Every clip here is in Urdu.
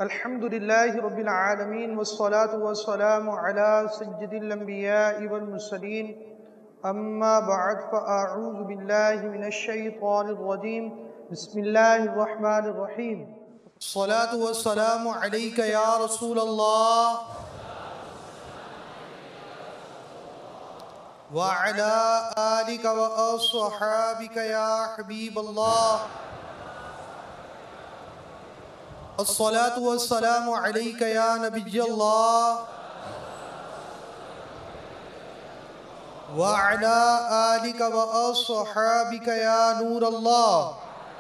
الحمد لله رب العالمين والصلاة والسلام على سيد الأنبياء والمرسلين أما بعد فأعوذ بالله من الشيطان الرجيم بسم الله الرحمن الرحيم الصلاة والسلام عليك يا رسول الله وعلى آلك وأصحابك يا حبيب الله الصلاة والسلام عليك يا نبي الله وعلى آلك وأصحابك يا نور الله۔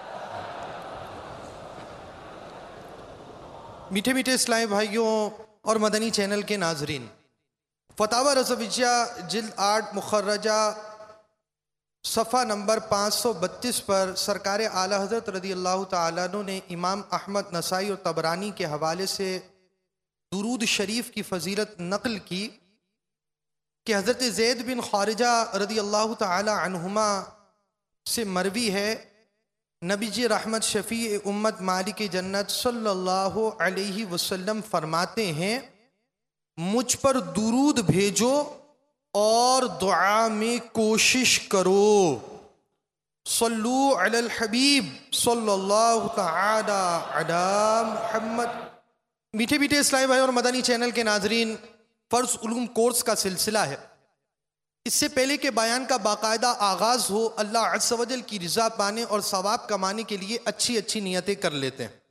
میٹھے میٹھے اسلامی بھائیوں اور مدنی چینل کے ناظرین، فتاوی رضویہ جلد 8 مخرجہ صفحہ نمبر 532 پر سرکار اعلیٰ حضرت رضی اللہ تعالیٰ عنہ نے امام احمد، نسائی اور طبرانی کے حوالے سے درود شریف کی فضیلت نقل کی کہ حضرت زید بن خارجہ رضی اللہ تعالیٰ عنہما سے مروی ہے، نبی جی رحمت شفیع امت مالک جنت صلی اللہ علیہ وسلم فرماتے ہیں، مجھ پر درود بھیجو اور دعا میں کوشش کرو۔ صلو علی الحبیب صلی اللہ تعالی علی محمد۔ میٹھے میٹھے اسلامی بھائی اور مدنی چینل کے ناظرین، فرض علوم کورس کا سلسلہ ہے۔ اس سے پہلے کہ بیان کا باقاعدہ آغاز ہو، اللہ عز و جل کی رضا پانے اور ثواب کمانے کے لیے اچھی اچھی نیتیں کر لیتے ہیں۔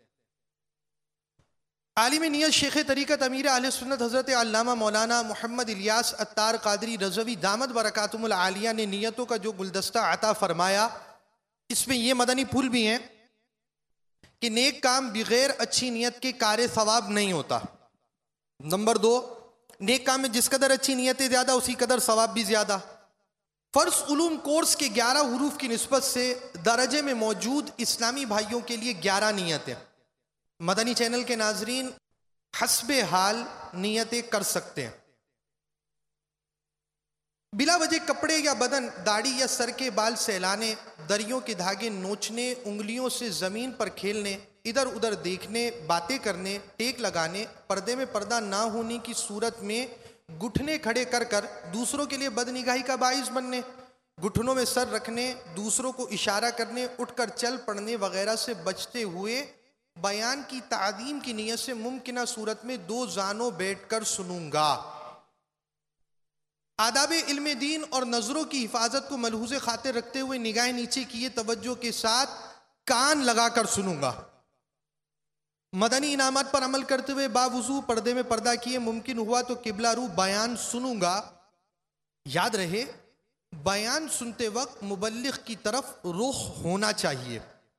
عالم نیت شیخ طریقت امیر اہل سنت حضرت علامہ مولانا محمد الیاس عطار قادری رضوی دامت برکاتہم العالیہ نے نیتوں کا جو گلدستہ عطا فرمایا، اس میں یہ مدنی پھول بھی ہیں کہ نیک کام بغیر اچھی نیت کے کار ثواب نہیں ہوتا۔ نمبر 2، نیک کام میں جس قدر اچھی نیتیں زیادہ اسی قدر ثواب بھی زیادہ۔ فرض علوم کورس کے 11 حروف کی نسبت سے درجے میں موجود اسلامی بھائیوں کے لیے 11 نیتیں۔ مدنی چینل کے ناظرین حسب حال نیتیں کر سکتے ہیں۔ بلا وجہ کپڑے یا بدن، داڑھی یا سر کے بال سہلانے، دریوں کے دھاگے نوچنے، انگلیوں سے زمین پر کھیلنے، ادھر ادھر دیکھنے، باتیں کرنے، ٹیک لگانے، پردے میں پردہ نہ ہونے کی صورت میں گھٹنے کھڑے کر کر دوسروں کے لیے بدنگاہی کا باعث بننے، گھٹنوں میں سر رکھنے، دوسروں کو اشارہ کرنے، اٹھ کر چل پڑنے وغیرہ سے بچتے ہوئے بیان کی تعظیم کی نیت سے ممکنہ صورت میں 2 زانوں بیٹھ کر سنوں گا۔ آداب علم دین اور نظروں کی حفاظت کو ملحوظ خاطر رکھتے ہوئے نگاہیں نیچے کیے توجہ کے ساتھ کان لگا کر سنوں گا۔ مدنی انعامات پر عمل کرتے ہوئے باوضو پردے میں پردہ کیے ممکن ہوا تو قبلہ رو بیان سنوں گا۔ یاد رہے، بیان سنتے وقت مبلغ کی طرف رخ ہونا چاہیے۔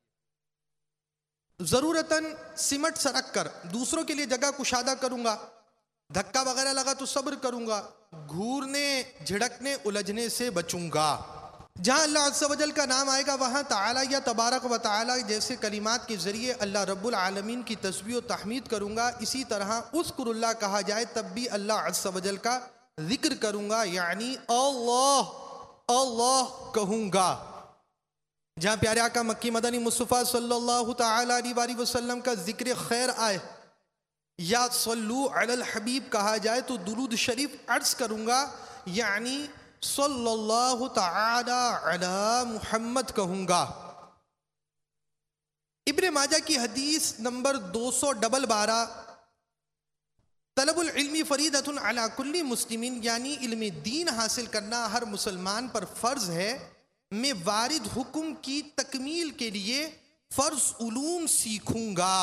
ضرورتاً سمٹ سرک کر دوسروں کے لیے جگہ کشادہ کروں گا۔ دھکا وغیرہ لگا تو صبر کروں گا۔ گھورنے، جھڑکنے، الجھنے سے بچوں گا۔ جہاں اللہ عز و جل کا نام آئے گا وہاں تعالی یا تبارک و تعالی جیسے کلمات کے ذریعے اللہ رب العالمین کی تسبیح و تحمید کروں گا۔ اسی طرح اذکر اللہ کہا جائے تب بھی اللہ عز و جل کا ذکر کروں گا، یعنی اللہ اللہ کہوں گا۔ جہاں پیارے آقا مکی مدنی مصطفیٰ صلی اللہ تعالی علیہ وآلہ وسلم کا ذکر خیر آئے یا صلو علی الحبیب کہا جائے تو درود شریف عرض کروں گا، یعنی صلی اللہ تعالی علی محمد کہوں گا۔ ابن ماجہ کی حدیث نمبر 212، طلب العلم فریضۃ علی کل مسلمین، یعنی علم دین حاصل کرنا ہر مسلمان پر فرض ہے۔ میں وارد حکم کی تکمیل کے لیے فرض علوم سیکھوں گا۔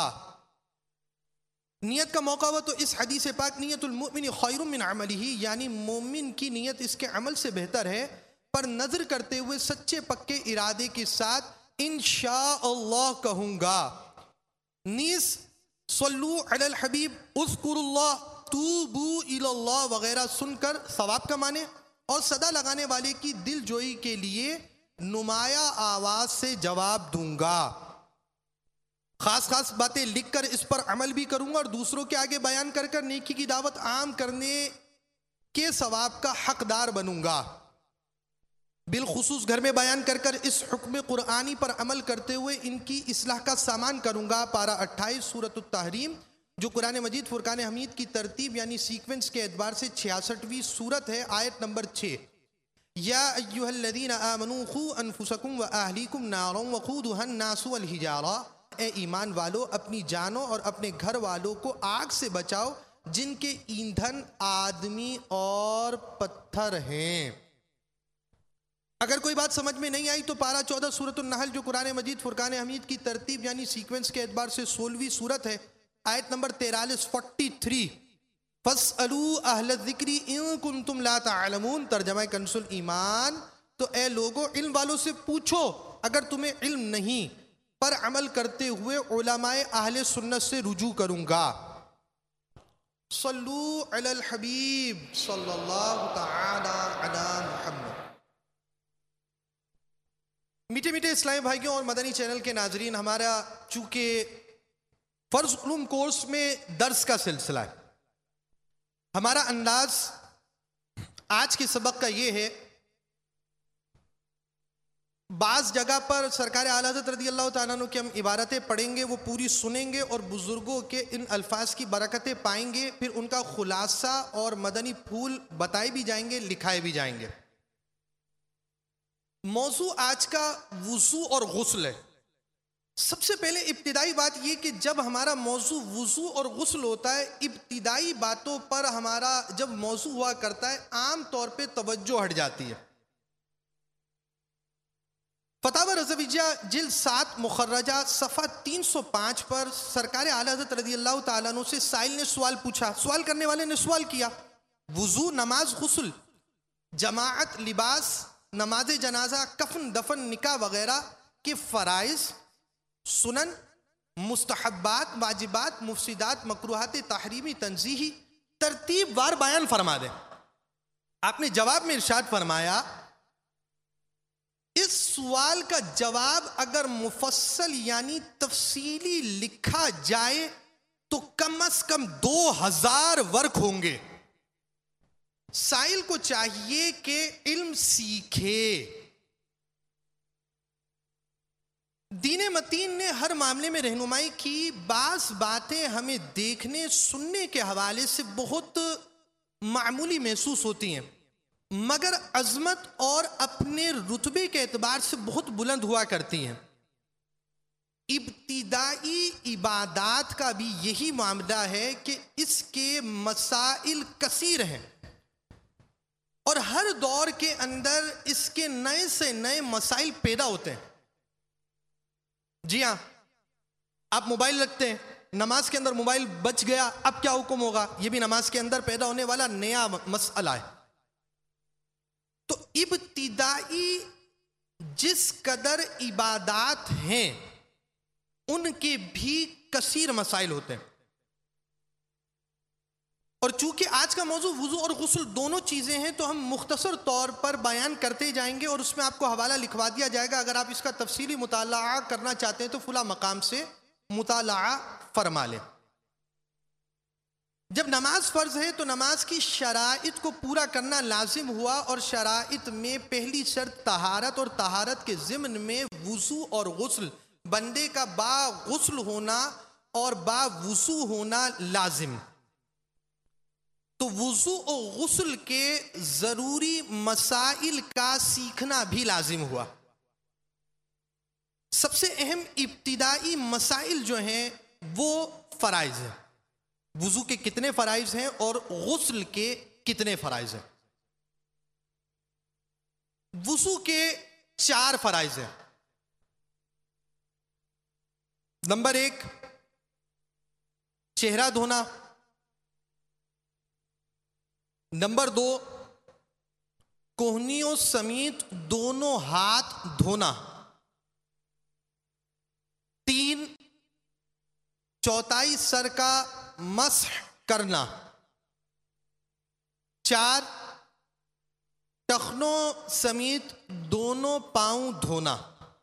نیت کا موقع ہوا تو اس حدیث پاک نیت المؤمن خیر من عملہ، یعنی مومن کی نیت اس کے عمل سے بہتر ہے، پر نظر کرتے ہوئے سچے پکے ارادے کے ساتھ انشاءاللہ کہوں گا۔ نیز صلو علی الحبیب، اذکر اللہ، توبو الی اللہ وغیرہ سن کر ثواب کمانے اور صدا لگانے والے کی دل جوئی کے لیے نمایاں آواز سے جواب دوں گا۔ خاص خاص باتیں لکھ کر اس پر عمل بھی کروں گا اور دوسروں کے آگے بیان کر کر نیکی کی دعوت عام کرنے کے ثواب کا حقدار بنوں گا۔ بالخصوص گھر میں بیان کر کر اس حکم قرآنی پر عمل کرتے ہوئے ان کی اصلاح کا سامان کروں گا۔ پارہ 28 سورۃ التحریم جو قرآن مجید فرقان حمید کی ترتیب یعنی سیکوینس کے اعتبار سے 66ویں سورت ہے، آیت نمبر 6۔ یا ایھا الذین آمنوا قوا انفسکم واہلیکم نارا وقودھا الناس والحجارہ، اے ایمان والو اپنی جانوں اور اپنے گھر والوں کو آگ سے بچاؤ جن کے ایندھن آدمی اور پتھر ہیں۔ اگر کوئی بات سمجھ میں نہیں آئی تو پارہ 14 سورۃ النحل جو قرآن مجید فرقان حمید کی ترتیب یعنی سیکوینس کے اعتبار سے 16ویں سورت ہے، آیت نمبر 43 43۔ فَاسْأَلُوا أَهْلَ الذِّكْرِ إِن كُنتُمْ لَا تَعْلَمُونَ، ترجمہ کنز الایمان، تو اے لوگو علم والوں سے پوچھو اگر تمہیں علم نہیں، پر عمل کرتے ہوئے علماء اہل سنت سے رجوع کروں گا۔ صلو علی الحبیب صلی اللہ تعالی علی محمد۔ میٹھے میٹھے اسلامی بھائیوں اور مدنی چینل کے ناظرین، ہمارا چونکہ فرض علوم کورس میں درس کا سلسلہ ہے، ہمارا انداز آج کے سبق کا یہ ہے، بعض جگہ پر سرکار اعلیٰ حضرت رضی اللہ تعالیٰ عنہ کی ہم عبارتیں پڑھیں گے، وہ پوری سنیں گے اور بزرگوں کے ان الفاظ کی برکتیں پائیں گے، پھر ان کا خلاصہ اور مدنی پھول بتائے بھی جائیں گے، لکھائے بھی جائیں گے۔ موضوع آج کا وضو اور غسل ہے۔ سب سے پہلے ابتدائی بات یہ کہ جب ہمارا موضوع وضو اور غسل ہوتا ہے، ابتدائی باتوں پر ہمارا جب موضوع ہوا کرتا ہے، عام طور پہ توجہ ہٹ جاتی ہے۔ فتاوی رضویہ جلد 7 مخرجہ صفحہ 305 پر سرکار اعلیٰ حضرت رضی اللہ تعالیٰ عنہ سے سائل نے سوال پوچھا، سوال کرنے والے نے سوال کیا، وضو، نماز، غسل، جماعت، لباس، نماز جنازہ، کفن، دفن، نکاح وغیرہ کے فرائض، سنن، مستحبات، واجبات، مفسدات، مکروہات تحریمی، تنزیہی ترتیب وار بیان فرما دیں۔ آپ نے جواب میں ارشاد فرمایا، اس سوال کا جواب اگر مفصل یعنی تفصیلی لکھا جائے تو کم از کم 2000 ورق ہوں گے۔ سائل کو چاہیے کہ علم سیکھے۔ دین متین نے ہر معاملے میں رہنمائی کی، بعض باتیں ہمیں دیکھنے سننے کے حوالے سے بہت معمولی محسوس ہوتی ہیں، مگر عظمت اور اپنے رتبے کے اعتبار سے بہت بلند ہوا کرتی ہیں۔ ابتدائی عبادات کا بھی یہی معاملہ ہے کہ اس کے مسائل کثیر ہیں، اور ہر دور کے اندر اس کے نئے سے نئے مسائل پیدا ہوتے ہیں۔ جی ہاں، آپ موبائل رکھتے ہیں، نماز کے اندر موبائل بچ گیا، اب کیا حکم ہوگا؟ یہ بھی نماز کے اندر پیدا ہونے والا نیا مسئلہ ہے۔ تو ابتدائی جس قدر عبادات ہیں ان کے بھی کثیر مسائل ہوتے ہیں، اور چونکہ آج کا موضوع وضو اور غسل دونوں چیزیں ہیں تو ہم مختصر طور پر بیان کرتے جائیں گے، اور اس میں آپ کو حوالہ لکھوا دیا جائے گا، اگر آپ اس کا تفصیلی مطالعہ کرنا چاہتے ہیں تو فلاں مقام سے مطالعہ فرما لیں۔ جب نماز فرض ہے تو نماز کی شرائط کو پورا کرنا لازم ہوا، اور شرائط میں پہلی شرط طہارت، اور طہارت کے ضمن میں وضو اور غسل، بندے کا با غسل ہونا اور با وضو ہونا لازم۔ تو وضو اور غسل کے ضروری مسائل کا سیکھنا بھی لازم ہوا۔ سب سے اہم ابتدائی مسائل جو ہیں وہ فرائض ہیں، وضو کے کتنے فرائض ہیں اور غسل کے کتنے فرائض ہیں۔ وضو کے 4 فرائض ہیں۔ نمبر 1، چہرہ دھونا۔ نمبر 2، کوہنیوں سمیت دونوں ہاتھ دھونا۔ 3، چوتھائی سر کا مسح کرنا۔ 4، ٹخنوں سمیت دونوں پاؤں دھونا۔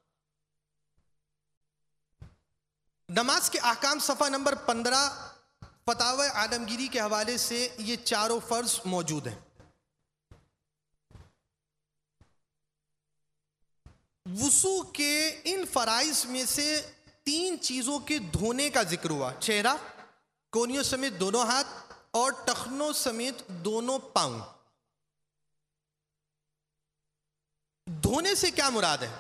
نماز کے احکام صفحہ نمبر 15 فتاوی عالمگیری کے حوالے سے یہ چاروں فرض موجود ہیں۔ وضو کے ان فرائض میں سے 3 چیزوں کے دھونے کا ذکر ہوا، چہرہ، کونیوں سمیت دونوں ہاتھ اور ٹخنوں سمیت دونوں پاؤں. دھونے سے کیا مراد ہے؟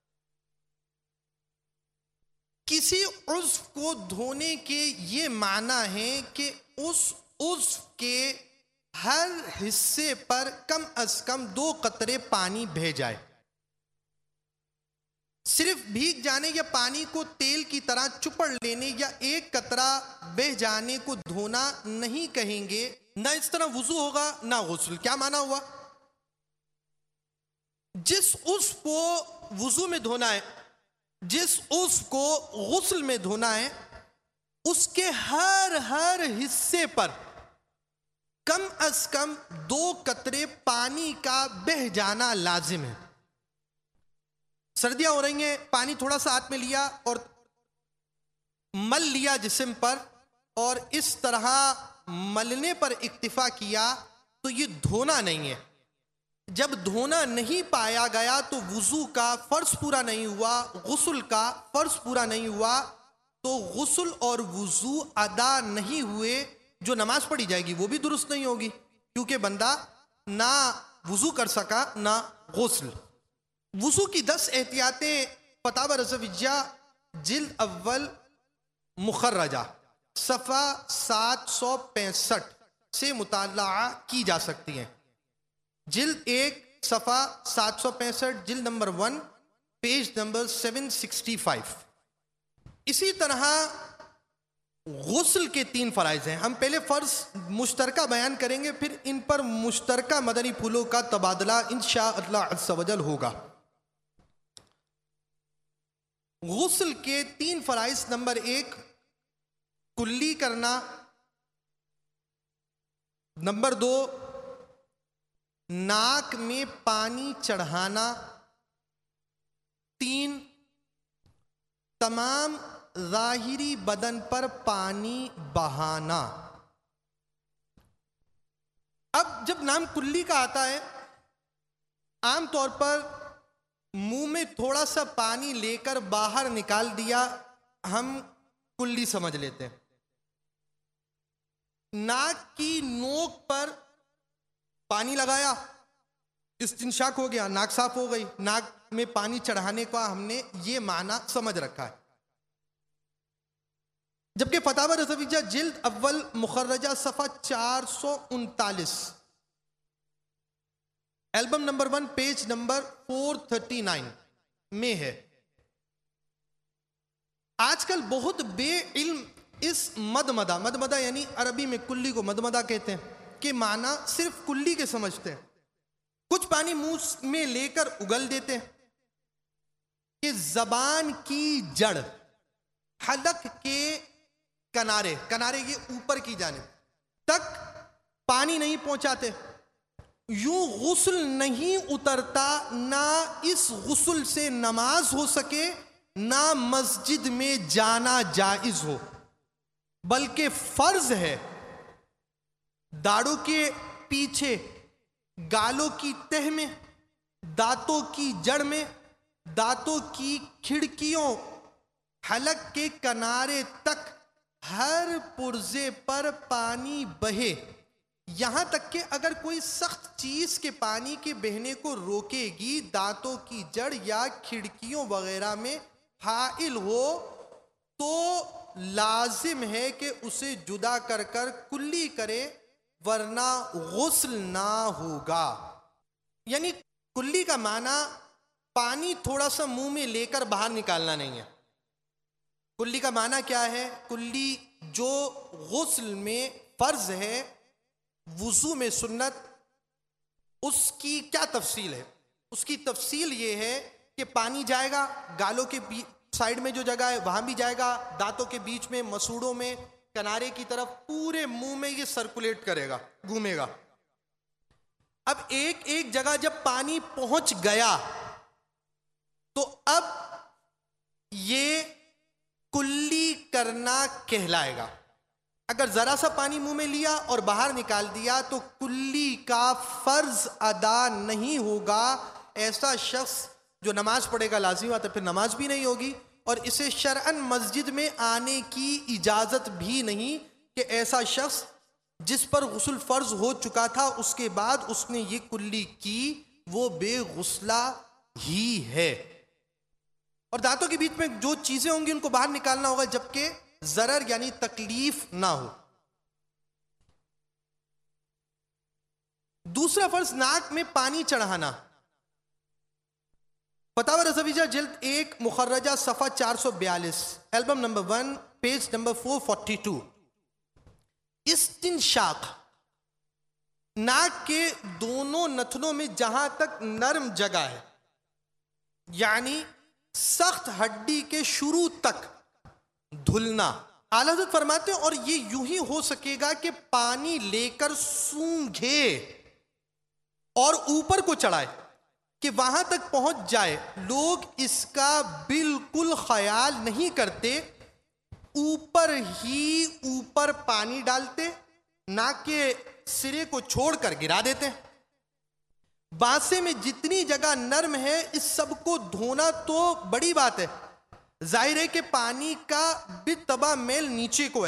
کسی عضو کو دھونے کے یہ معنی ہے کہ اس عضو کے ہر حصے پر کم از کم 2 قطرے پانی بہہ جائے. صرف بھیگ جانے یا پانی کو تیل کی طرح چپڑ لینے یا 1 قطرہ بہہ جانے کو دھونا نہیں کہیں گے. نہ اس طرح وضو ہوگا نہ غسل. کیا معنی ہوا؟ جس عضو کو وضو میں دھونا ہے، جس عضو کو غسل میں دھونا ہے، اس کے ہر حصے پر کم از کم 2 قطرے پانی کا بہہ جانا لازم ہے. سردیاں ہو رہی ہیں، پانی تھوڑا سا ہاتھ میں لیا اور مل لیا جسم پر، اور اس طرح ملنے پر اکتفا کیا تو یہ دھونا نہیں ہے. جب دھونا نہیں پایا گیا تو وضو کا فرض پورا نہیں ہوا، غسل کا فرض پورا نہیں ہوا، تو غسل اور وضو ادا نہیں ہوئے. جو نماز پڑھی جائے گی وہ بھی درست نہیں ہوگی، کیونکہ بندہ نہ وضو کر سکا نہ غسل. وضو کی 10 احتیاطیں فتاوی رضویہ جلد اول مخرجہ صفحہ 765 سے مطالعہ کی جا سکتی ہیں. جلد 1 صفحہ 765، جلد نمبر 1 پیج نمبر 765. اسی طرح غسل کے 3 فرائض ہیں. ہم پہلے فرض مشترکہ بیان کریں گے، پھر ان پر مشترکہ مدنی پھولوں کا تبادلہ انشاءاللہ عز و جل ہوگا. غسل کے 3 فرائض: نمبر 1 کلی کرنا، نمبر 2 ناک میں پانی چڑھانا، 3 تمام ظاہری بدن پر پانی بہانا. اب جب نام کلی کا آتا ہے، عام طور پر منہ میں تھوڑا سا پانی لے کر باہر نکال دیا ہم کلی سمجھ لیتے ہیں. ناک کی نوک پر پانی لگایا، استنشاق ہو گیا، ناک صاف ہو گئی. ناک میں پانی چڑھانے کا ہم نے یہ معنی سمجھ رکھا ہے. جبکہ فتاوی رضویہ جلد اول مخرجہ صفحہ 439، البم نمبر 1 پیج نمبر 439 میں ہے. آج کل بہت بے علم اس مدمدہ یعنی عربی میں کلی کو مدمدہ کہتے ہیں کہ معنی صرف کلی کے سمجھتے ہیں. کچھ پانی منہ میں لے کر اگل دیتے ہیں کہ زبان کی جڑ، حلق کے کنارے یہ اوپر کی جانب تک پانی نہیں پہنچاتے. یوں غسل نہیں اترتا، نہ اس غسل سے نماز ہو سکے نہ مسجد میں جانا جائز ہو، بلکہ فرض ہے داڑھوں کے پیچھے، گالوں کی تہ میں، دانتوں کی جڑ میں، دانتوں کی کھڑکیوں، حلق کے کنارے تک ہر پرزے پر پانی بہے. یہاں تک کہ اگر کوئی سخت چیز کے پانی کے بہنے کو روکے گی، دانتوں کی جڑ یا کھڑکیوں وغیرہ میں حائل ہو، تو لازم ہے کہ اسے جدا کر کر کلی کرے، ورنہ غسل نہ ہوگا. یعنی کلی کا معنی پانی تھوڑا سا منہ میں لے کر باہر نکالنا نہیں ہے. کلی کا معنی کیا ہے؟ کلی جو غسل میں فرض ہے، وضو میں سنت، اس کی کیا تفصیل ہے؟ اس کی تفصیل یہ ہے کہ پانی جائے گا گالوں کے سائیڈ میں جو جگہ ہے وہاں بھی جائے گا، دانتوں کے بیچ میں، مسوڑوں میں، کنارے کی طرف، پورے منہ میں یہ سرکولیٹ کرے گا، گھومے گا. اب ایک جگہ جب پانی پہنچ گیا تو اب یہ کلی کرنا کہلائے گا. اگر ذرا سا پانی منہ میں لیا اور باہر نکال دیا تو کلی کا فرض ادا نہیں ہوگا. ایسا شخص جو نماز پڑھے گا لازمی بات ہے پھر نماز بھی نہیں ہوگی، اور اسے شرعاً مسجد میں آنے کی اجازت بھی نہیں، کہ ایسا شخص جس پر غسل فرض ہو چکا تھا اس کے بعد اس نے یہ کلی کی وہ بے غسلہ ہی ہے. اور دانتوں کے بیچ میں جو چیزیں ہوں گی ان کو باہر نکالنا ہوگا جبکہ ضرر یعنی تکلیف نہ ہو. دوسرا فرض ناک میں پانی چڑھانا. فتاوی رضویہ جلد 1 مخرجہ صفحہ 442 البم نمبر 1 پیج نمبر 442. استنشاق ناک کے دونوں نتنوں میں جہاں تک نرم جگہ ہے یعنی سخت ہڈی کے شروع تک دھلنا. اعلیٰ حضرت فرماتے ہیں اور یہ یوں ہی ہو سکے گا کہ پانی لے کر سونگھے اور اوپر کو چڑھائے کہ وہاں تک پہنچ جائے. لوگ اس کا بالکل خیال نہیں کرتے، اوپر ہی اوپر پانی ڈالتے، ناک کے سرے کو چھوڑ کر گرا دیتے. بانسے میں جتنی جگہ نرم ہے اس سب کو دھونا تو بڑی بات ہے. ظاہر ہے کہ پانی کا بالطبع میل نیچے کو ہے،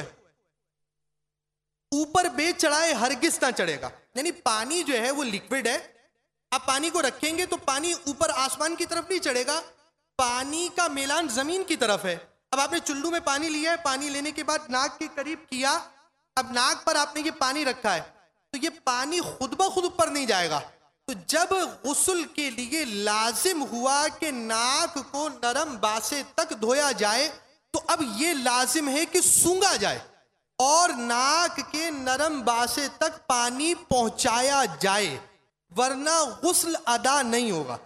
اوپر بے چڑھائے ہرگز نہ چڑھے گا. یعنی پانی جو ہے وہ لیکوڈ ہے، آپ پانی کو رکھیں گے تو پانی اوپر آسمان کی طرف نہیں چڑھے گا، پانی کا میلان زمین کی طرف ہے. اب آپ نے چلو میں پانی لیا ہے، پانی لینے کے بعد ناک کے قریب کیا، اب ناک پر آپ نے یہ پانی رکھا ہے تو یہ پانی خود بخود اوپر نہیں جائے گا. تو جب غسل کے لیے لازم ہوا کہ ناک کو نرم باسے تک دھویا جائے تو اب یہ لازم ہے کہ سونگا جائے اور ناک کے نرم باسے تک پانی پہنچایا جائے، ورنہ غسل ادا نہیں ہوگا.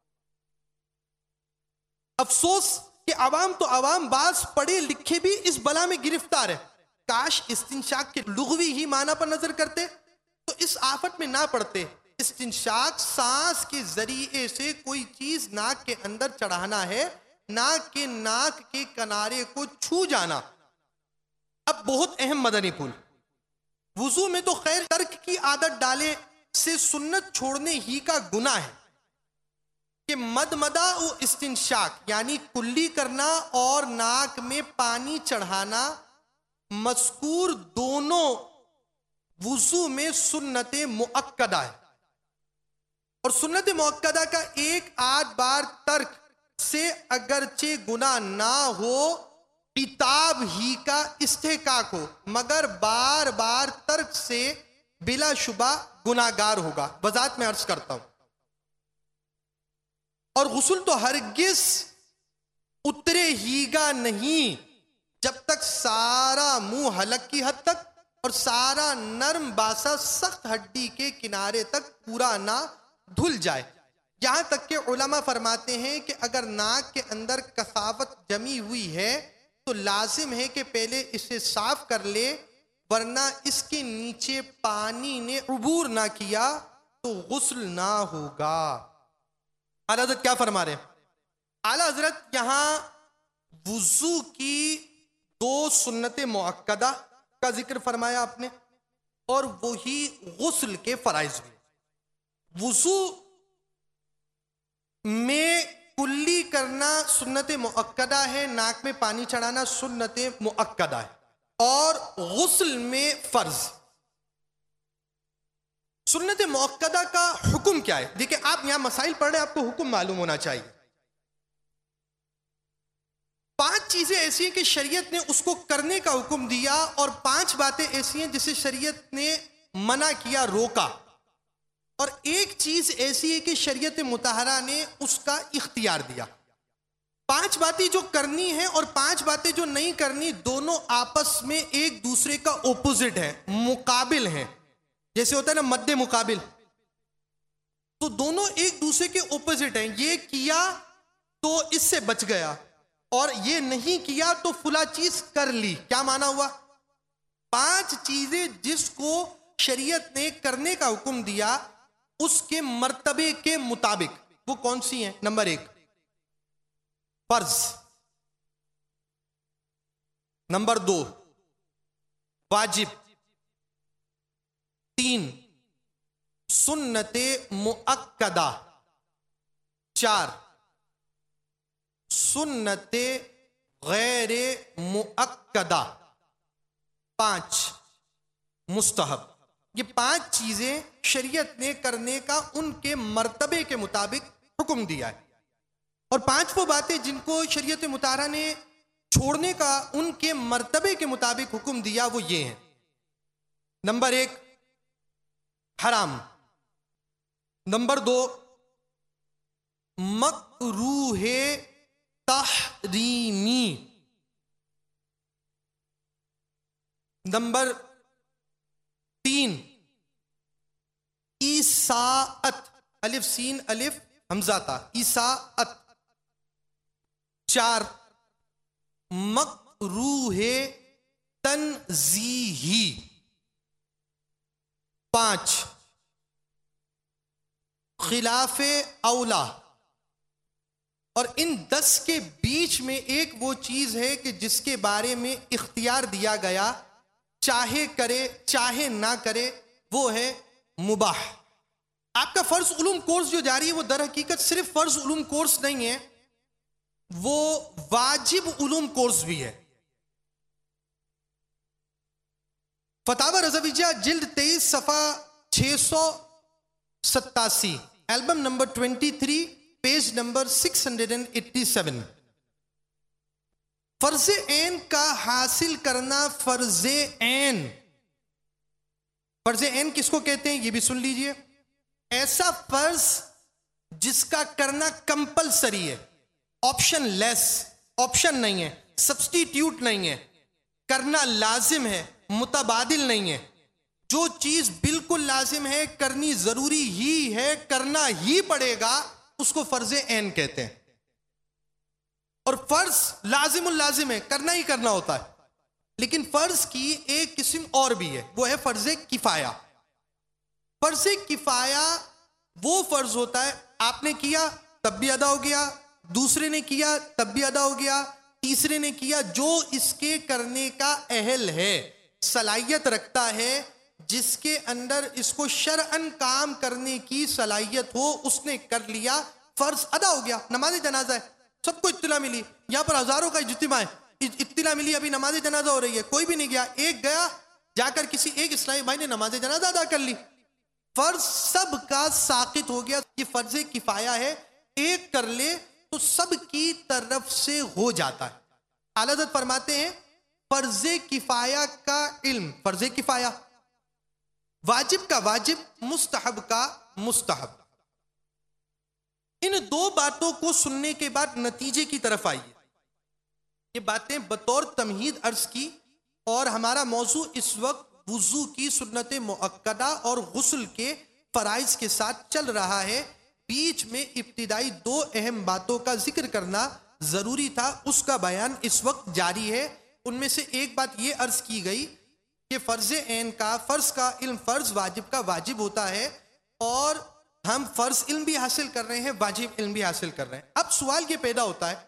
افسوس کہ عوام تو عوام، بعض پڑھے لکھے بھی اس بلا میں گرفتار ہے. کاش استنشاق کے لغوی ہی معنی پر نظر کرتے تو اس آفت میں نہ پڑتے. استنشاق سانس کے ذریعے سے کوئی چیز ناک کے اندر چڑھانا ہے، ناک کے کنارے کو چھو جانا. اب بہت اہم مدنی پھول، وضو میں تو خیر ترک کی عادت ڈالے سے سنت چھوڑنے ہی کا گناہ ہے کہ مدمدہ و استنشاق یعنی کلی کرنا اور ناک میں پانی چڑھانا مذکور دونوں وضو میں سنت مؤکدہ ہے. اور سنت مؤکدہ کا ایک آدھ بار ترک سے اگرچہ گناہ نہ ہو، عتاب ہی کا استحقاق ہو، مگر بار بار ترک سے بلا شبہ گناہگار ہوگا. وضاحت میں عرض کرتا ہوں. اور غسل تو ہرگز اترے ہی گا نہیں جب تک سارا منہ حلق کی حد تک اور سارا نرم باسا سخت ہڈی کے کنارے تک پورا نہ دھل جائے. یہاں تک کہ علماء فرماتے ہیں کہ اگر ناک کے اندر کثافت جمی ہوئی ہے تو لازم ہے کہ پہلے اسے صاف کر لے، ورنہ اس کے نیچے پانی نے عبور نہ کیا تو غسل نہ ہوگا. اعلیٰ حضرت کیا فرما رہے ہیں؟ اعلیٰ حضرت یہاں وضو کی 2 سنت مؤکدہ کا ذکر فرمایا آپ نے اور وہی غسل کے فرائض بھی. وضو میں کلی کرنا سنت مؤکدہ ہے، ناک میں پانی چڑھانا سنت مؤکدہ ہے، اور غسل میں فرض. سنت مؤکدہ کا حکم کیا ہے؟ دیکھیں آپ یہاں مسائل پڑھ رہے ہیں، آپ کو حکم معلوم ہونا چاہیے. 5 چیزیں ایسی ہیں کہ شریعت نے اس کو کرنے کا حکم دیا اور 5 باتیں ایسی ہیں جسے شریعت نے منع کیا، روکا، اور ایک چیز ایسی ہے کہ شریعت مطہرہ نے اس کا اختیار دیا. 5 باتیں جو کرنی ہیں اور 5 باتیں جو نہیں کرنی دونوں آپس میں ایک دوسرے کا اپوزٹ ہے، مقابل ہیں. جیسے ہوتا ہے نا مد مقابل، تو دونوں ایک دوسرے کے اپوزٹ ہیں. یہ کیا تو اس سے بچ گیا اور یہ نہیں کیا تو فلاں چیز کر لی. کیا معنی ہوا؟ 5 چیزیں جس کو شریعت نے کرنے کا حکم دیا اس کے مرتبے کے مطابق وہ کون سی ہیں؟ نمبر 1 فرض، نمبر 2 واجب، 3 سنت مؤکدہ، 4 سنت غیر مؤکدہ، 5 مستحب. یہ 5 چیزیں شریعت نے کرنے کا ان کے مرتبے کے مطابق حکم دیا ہے. اور 5 وہ باتیں جن کو شریعت مطہرہ نے چھوڑنے کا ان کے مرتبے کے مطابق حکم دیا وہ یہ ہیں. نمبر 1 حرام. نمبر 2 مکروہ تحریمی. نمبر 3 ایساءت، الف سین الف حمزہ تا، ایساءت. 4 مکروہ تنزیہی. 5 خلاف اولا. اور ان 10 کے بیچ میں ایک وہ چیز ہے کہ جس کے بارے میں اختیار دیا گیا، چاہے کرے چاہے نہ کرے، وہ ہے مباح. آپ کا فرض علوم کورس جو جاری ہے وہ در حقیقت صرف فرض علوم کورس نہیں ہے، وہ واجب علوم کورس بھی ہے. فتاوی رضویہ جلد 23 صفحہ 687، البم نمبر 23 پیج نمبر 687. فرض عین کا حاصل کرنا. فرض عین، فرض عین کس کو کہتے ہیں یہ بھی سن لیجئے. ایسا فرض جس کا کرنا کمپلسری ہے، آپشن لیس، آپشن نہیں ہے، سبسٹیٹیوٹ نہیں ہے، کرنا لازم ہے، متبادل نہیں ہے. جو چیز بالکل لازم ہے، کرنی ضروری ہی ہے، کرنا ہی پڑے گا، اس کو فرض عین کہتے ہیں. اور فرض لازم اللازم ہے، کرنا ہی کرنا ہوتا ہے. لیکن فرض کی ایک قسم اور بھی ہے، وہ ہے فرض کفایہ. فرض کفایہ وہ فرض ہوتا ہے آپ نے کیا تب بھی ادا ہو گیا، دوسرے نے کیا تب بھی ادا ہو گیا، تیسرے نے کیا، جو اس کے کرنے کا اہل ہے، صلاحیت رکھتا ہے، جس کے اندر اس کو شرعاً کام کرنے کی صلاحیت ہو، اس نے کر لیا، فرض ادا ہو گیا. نماز جنازہ ہے، سب کو اطلاع ملی، یہاں پر ہزاروں کا اجتماع ہے، اطلاع ملی ابھی نماز جنازہ ہو رہی ہے، کوئی بھی نہیں گیا. ایک گیا، جا کر کسی ایک اسلامی بھائی نے نماز جنازہ ادا کر لی، فرض سب کا ساقط ہو گیا. یہ فرض کفایہ ہے، ایک کر لے تو سب کی طرف سے ہو جاتا ہے. اعلی حضرت فرماتے ہیں فرض کفایہ کا علم، فرض کفایہ، واجب کا واجب، مستحب کا مستحب. ان 2 باتوں کو سننے کے بعد نتیجے کی طرف آئیے. یہ باتیں بطور تمہید عرض کی، اور ہمارا موضوع اس وقت وضو کی سنت مؤکدہ اور غسل کے فرائض کے ساتھ چل رہا ہے. بیچ میں ابتدائی 2 اہم باتوں کا ذکر کرنا ضروری تھا، اس کا بیان اس وقت جاری ہے. ان میں سے ایک بات یہ عرض کی گئی کہ فرض عین کا، فرض کا علم فرض واجب کا واجب ہوتا ہے، اور ہم فرض علم بھی حاصل کر رہے ہیں، واجب علم بھی حاصل کر رہے ہیں. اب سوال یہ پیدا ہوتا ہے،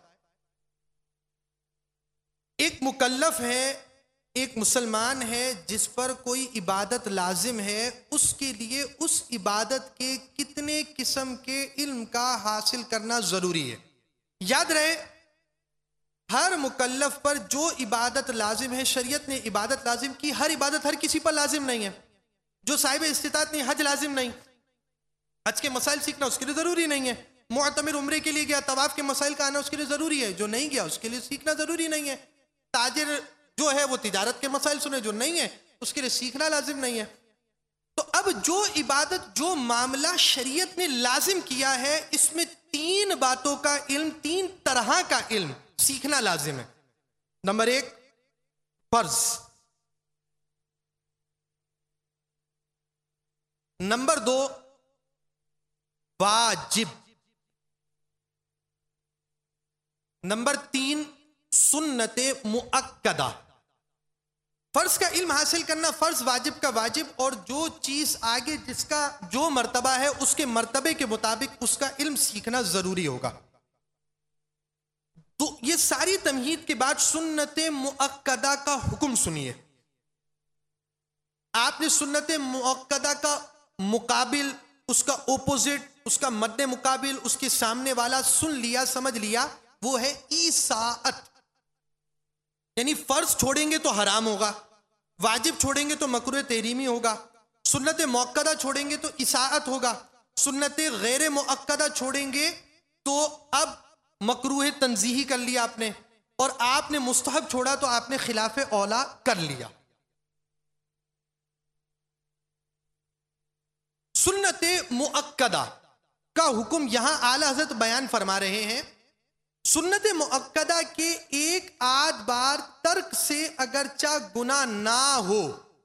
ایک مکلف ہے، ایک مسلمان ہے جس پر کوئی عبادت لازم ہے، اس کے لیے اس عبادت کے کتنے قسم کے علم کا حاصل کرنا ضروری ہے؟ یاد رہے ہر مکلف پر جو عبادت لازم ہے، شریعت نے عبادت لازم کی، ہر عبادت ہر کسی پر لازم نہیں ہے. جو صاحب استطاعت نہیں، حج لازم نہیں، حج کے مسائل سیکھنا اس کے لیے ضروری نہیں ہے. معتمر عمرے کے لیے گیا، طواف کے مسائل کا آنا اس کے لیے ضروری ہے، جو نہیں گیا اس کے لیے سیکھنا ضروری نہیں ہے. تاجر جو ہے وہ تجارت کے مسائل سنے، جو نہیں ہے اس کے لیے سیکھنا لازم نہیں ہے. تو اب جو عبادت، جو معاملہ شریعت نے لازم کیا ہے، اس میں 3 باتوں کا علم، 3 طرح کا علم سیکھنا لازم ہے. نمبر 1 فرض، نمبر 2 واجب، نمبر 3 سنت مؤکدہ. فرض کا علم حاصل کرنا، فرض واجب کا واجب، اور جو چیز آگے جس کا جو مرتبہ ہے اس کے مرتبے کے مطابق اس کا علم سیکھنا ضروری ہوگا. تو یہ ساری تمہید کے بعد سنت مؤکدہ کا حکم سنیے. آپ نے سنت مؤکدہ کا مقابل، اس کا اپوزٹ، اس کا مد مقابل، اس کے سامنے والا سن لیا، سمجھ لیا، وہ ہے ایساءت. یعنی فرض چھوڑیں گے تو حرام ہوگا، واجب چھوڑیں گے تو مکروہ تحریمی ہوگا، سنت مؤکدہ چھوڑیں گے تو اساءت ہوگا، سنت غیر مؤکدہ چھوڑیں گے تو اب مکروہ تنزیہی کر لیا آپ نے، اور آپ نے مستحب چھوڑا تو آپ نے خلاف اولا کر لیا۔ سنت مؤکدہ کا حکم یہاں اعلی حضرت بیان فرما رہے ہیں۔ سنت مؤکدہ کے ایک آدھ بار ترک سے اگرچہ گناہ نہ ہو،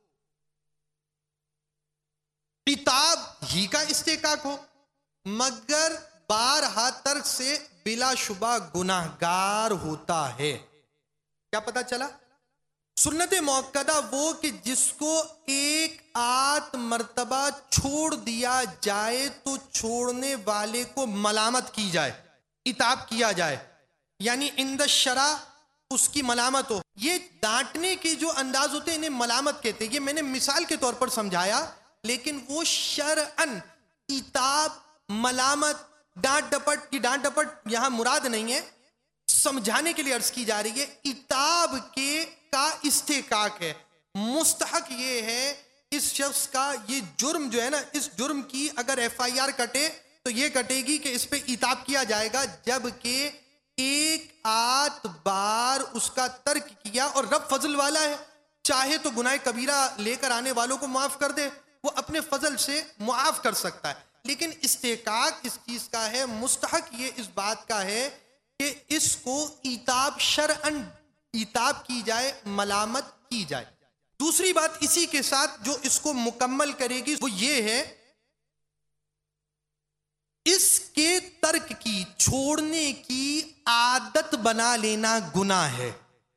عتاب ہی کا استحقاق ہو، مگر بارہا ترک سے بلا شبہ گناہگار ہوتا ہے۔ کیا پتا چلا؟ سنت مؤکدہ وہ کہ جس کو ایک آدھ مرتبہ چھوڑ دیا جائے تو چھوڑنے والے کو ملامت کی جائے، عتاب کیا جائے، یعنی عند الشرع اس کی ملامت ہو۔ یہ ڈانٹنے کے جو انداز ہوتے ہیں انہیں ملامت کہتے ہیں۔ یہ میں نے مثال کے طور پر سمجھایا، لیکن وہ شرعن عتاب، ملامت، ڈانٹ ڈپٹ، یہ ڈانٹ ڈپٹ یہاں مراد نہیں ہے، سمجھانے کے لیے عرض کی جا رہی ہے۔ عتاب کے کا استحقاق ہے، مستحق یہ ہے اس شخص کا، یہ جرم جو ہے نا، اس جرم کی اگر ایف آئی آر کٹے تو یہ کٹے گی کہ اس پہ عتاب کیا جائے گا، جبکہ ایک آدھ بار اس کا ترک کیا، اور رب فضل والا ہے، چاہے تو گناہ کبیرہ لے کر آنے والوں کو معاف کر دے، وہ اپنے فضل سے معاف کر سکتا ہے۔ لیکن استحقاق اس چیز کا ہے، مستحق یہ اس بات کا ہے کہ اس کو عتاب شرعن عتاب کی جائے، ملامت کی جائے۔ دوسری بات اسی کے ساتھ جو اس کو مکمل کرے گی وہ یہ ہے، اس کے ترک کی، چھوڑنے کی عادت بنا لینا گناہ ہے۔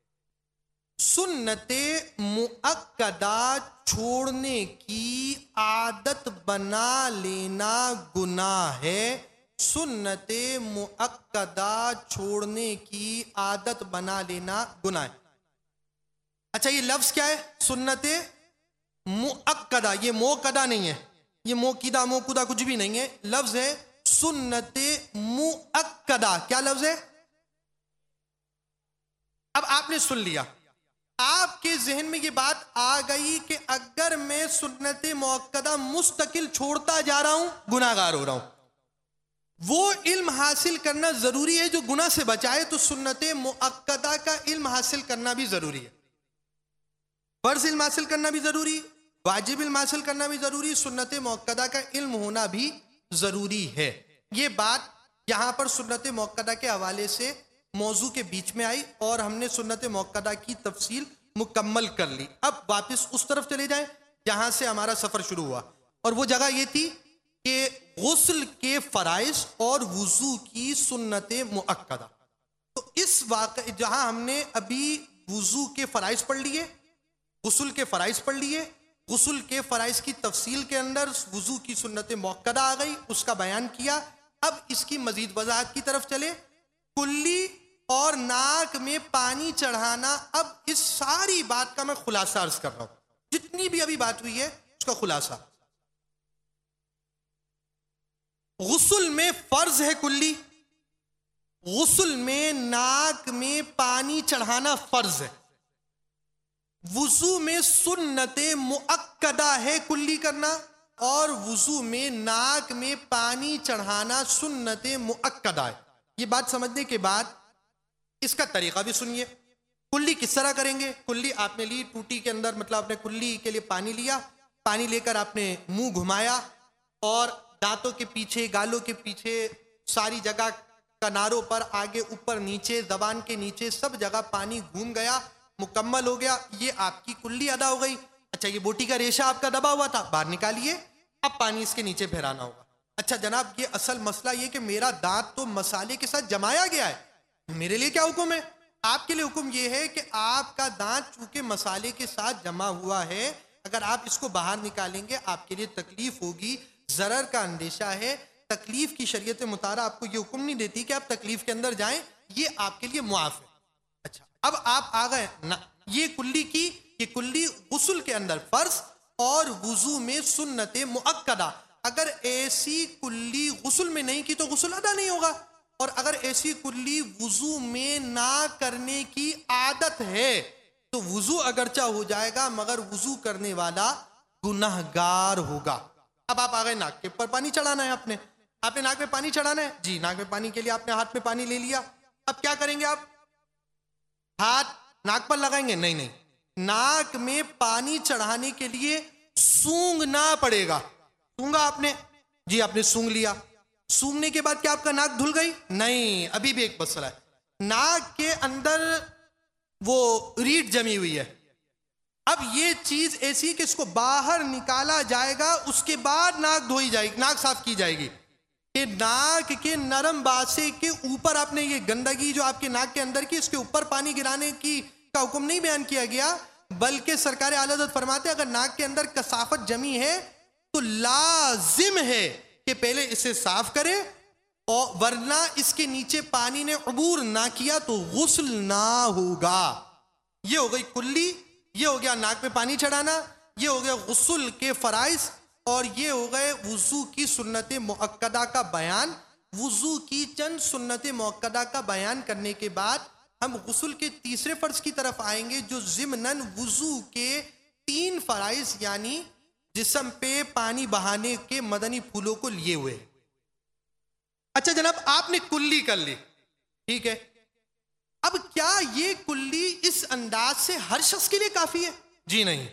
سنت مؤکدہ چھوڑنے کی عادت بنا لینا گناہ ہے، سنت مؤکدہ چھوڑنے کی عادت بنا لینا گناہ ہے۔ اچھا یہ لفظ کیا ہے؟ سنت مؤکدہ، یہ موقدہ نہیں ہے، یہ موقدہ موقدہ کچھ بھی نہیں ہے، لفظ ہے سنت مؤکدہ۔ کیا لفظ ہے؟ اب آپ نے سن لیا، آپ کے ذہن میں یہ بات آ گئی کہ اگر میں سنت مؤکدہ مستقل چھوڑتا جا رہا ہوں گناہ گار ہو رہا ہوں۔ وہ علم حاصل کرنا ضروری ہے جو گناہ سے بچائے، تو سنت مؤکدہ کا علم حاصل کرنا بھی ضروری ہے، فرض علم حاصل کرنا بھی ضروری، واجب علم حاصل کرنا بھی ضروری، سنت مؤکدہ کا علم ہونا بھی ضروری ہے۔ یہ بات یہاں پر سنت مؤکدہ کے حوالے سے موضوع کے بیچ میں آئی اور ہم نے سنت مؤکدہ کی تفصیل مکمل کر لی۔ اب واپس اس طرف چلے جائیں جہاں سے ہمارا سفر شروع ہوا، اور وہ جگہ یہ تھی کہ غسل کے فرائض اور وضو کی سنت مؤکدہ۔ تو اس واقع جہاں ہم نے ابھی وضو کے فرائض پڑھ لیے، غسل کے فرائض پڑھ لیے، غسل کے فرائض کی تفصیل کے اندر وضو کی سنت مؤکدہ آ گئی، اس کا بیان کیا۔ اب اس کی مزید وضاحت کی طرف چلے۔ کلی اور ناک میں پانی چڑھانا، اب اس ساری بات کا میں خلاصہ عرض کر رہا ہوں، جتنی بھی ابھی بات ہوئی ہے اس کا خلاصہ۔ غسل میں فرض ہے کلی، غسل میں ناک میں پانی چڑھانا فرض ہے، وضو میں سنت مؤکدہ ہے کلی کرنا، اور وضو میں ناک میں پانی چڑھانا سنت مؤکدہ ہے۔ یہ بات سمجھنے کے بعد اس کا طریقہ بھی سنیے۔ کلی کس طرح کریں گے؟ کلی آپ نے لی، ٹوٹی کے اندر، مطلب آپ نے کلی کے لیے پانی لیا، پانی لے کر آپ نے منہ گھمایا اور دانتوں کے پیچھے، گالوں کے پیچھے، ساری جگہ کناروں پر، آگے اوپر نیچے، زبان کے نیچے، سب جگہ پانی گھوم گیا، مکمل ہو گیا، یہ آپ کی کلی ادا ہو گئی۔ اچھا یہ بوٹی کا ریشہ آپ کا دبا ہوا تھا، باہر نکالیے، اب پانی اس کے نیچے پھیرانا ہوگا۔ اچھا جناب یہ اصل مسئلہ یہ کہ میرا دانت تو مسالے کے ساتھ جمایا گیا ہے، میرے لیے کیا حکم ہے؟ آپ کے لیے حکم یہ ہے کہ آپ کا دانت چونکہ مسالے کے ساتھ جمع ہوا ہے، اگر آپ اس کو باہر نکالیں گے آپ کے لیے تکلیف ہوگی، ضرر کا اندیشہ ہے۔ تکلیف کی شریعت مطالعہ آپ کو یہ حکم نہیں دیتی کہ آپ تکلیف کے اندر جائیں، یہ آپ کے لیے معاف ہے۔ اچھا اب آپ آ گئے نا، یہ کلی کی، یہ کلی غسل کے اندر فرض اور وضو میں سنت مؤکدہ۔ اگر ایسی کلی غسل میں نہیں کی تو غسل ادا نہیں ہوگا، اور اگر ایسی کلی وضو میں نہ کرنے کی عادت ہے تو وضو اگرچہ ہو جائے گا مگر وضو کرنے والا گنہگار ہوگا۔ اب آپ آ گئے، ناک کے اوپر پانی چڑھانا ہے آپ نے ناک میں پانی چڑھانا ہے جی، ناک میں پانی کے لیے آپ نے ہاتھ میں پانی لے لیا۔ اب کیا کریں گے آپ؟ ہاتھ ناک پر لگائیں گے؟ نہیں، ناک میں پانی چڑھانے کے لیے سونگنا پڑے گا۔ سونگا آپ نے؟ جی آپ نے سونگ لیا۔ سونگنے کے بعد کیا آپ کا ناک دھل گئی؟ نہیں، ابھی بھی ایک مسئلہ ہے، ناک کے اندر وہ ریٹ جمی ہوئی ہے۔ اب یہ چیز ایسی کہ اس کو باہر نکالا جائے گا، اس کے بعد ناک دھوئی جائے گی، ناک صاف کی جائے گی۔ کہ ناک کے نرم باسے کے اوپر آپ نے یہ گندگی جو آپ کے ناک کے اندر کی، اس کے اوپر پانی گرانے کی کا حکم نہیں بیان کیا گیا، بلکہ سرکار اعلی حضرت فرماتے ہیں اگر ناک کے اندر کثافت جمی ہے تو لازم ہے کہ پہلے اسے صاف کرے، اور ورنہ اس کے نیچے پانی نے عبور نہ کیا تو غسل نہ ہوگا۔ یہ ہو گئی کلی، یہ ہو گیا ناک میں پانی چڑھانا، یہ ہو گیا غسل کے فرائض، اور یہ ہو گئے وضو کی سنت مؤکدہ کا بیان۔ وضو کی چند سنت مؤکدہ کا بیان کرنے کے بعد ہم غسل کے تیسرے فرض کی طرف آئیں گے، جو ضمناً وضو کے 3 فرائض یعنی جسم پہ پانی بہانے کے مدنی پھولوں کو لیے ہوئے۔ اچھا جناب، آپ نے کلی کر لی، ٹھیک ہے، اب کیا یہ کلی اس انداز سے ہر شخص کے لیے کافی ہے؟ جی نہیں۔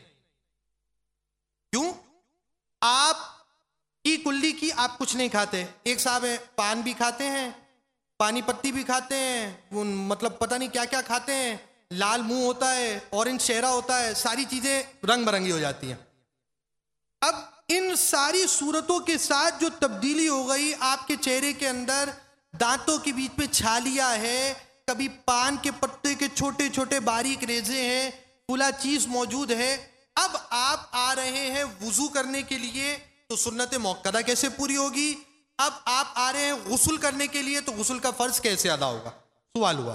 کیوں؟ آپ کی کلی کی آپ کچھ نہیں کھاتے، ایک صاحب ہیں پان بھی کھاتے ہیں، پانی پتی بھی کھاتے ہیں، وہ مطلب پتہ نہیں کیا کیا کھاتے ہیں، لال منہ ہوتا ہے، اورنج چہرہ ہوتا ہے، ساری چیزیں رنگ برنگی ہو جاتی ہیں۔ اب ان ساری صورتوں کے ساتھ جو تبدیلی ہو گئی آپ کے چہرے کے اندر، دانتوں کے بیچ میں چھالیاں ہے، کبھی پان کے پتے کے چھوٹے چھوٹے باریک ریزے ہیں، کھلا چیز موجود ہے، اب آپ آ رہے ہیں وضو کرنے کے لیے تو سنت مؤکدہ کیسے پوری ہوگی؟ اب آپ آ رہے ہیں غسل کرنے کے لیے تو غسل کا فرض کیسے ادا ہوگا؟ سوال ہوا،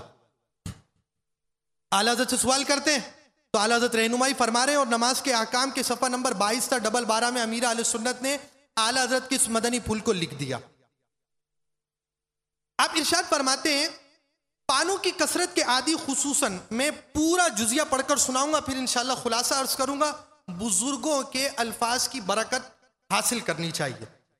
اعلیٰ حضرت سے سوال کرتے ہیں تو اعلیٰ حضرت رہنمائی فرما رہے ہیں، اور نماز کے احکام کے صفحہ نمبر 22 تا 12 میں امیر اہل سنت نے اعلیٰ حضرت کے اس مدنی پھول کو لکھ دیا۔ آپ ارشاد فرماتے ہیں پانوں کی کثرت کے عادی خصوصاً، میں پورا جزیہ پڑھ کر سناؤں گا پھر انشاءاللہ خلاصہ عرض کروں گا، بزرگوں کے الفاظ کی برکت حاصل کرنی چاہیے۔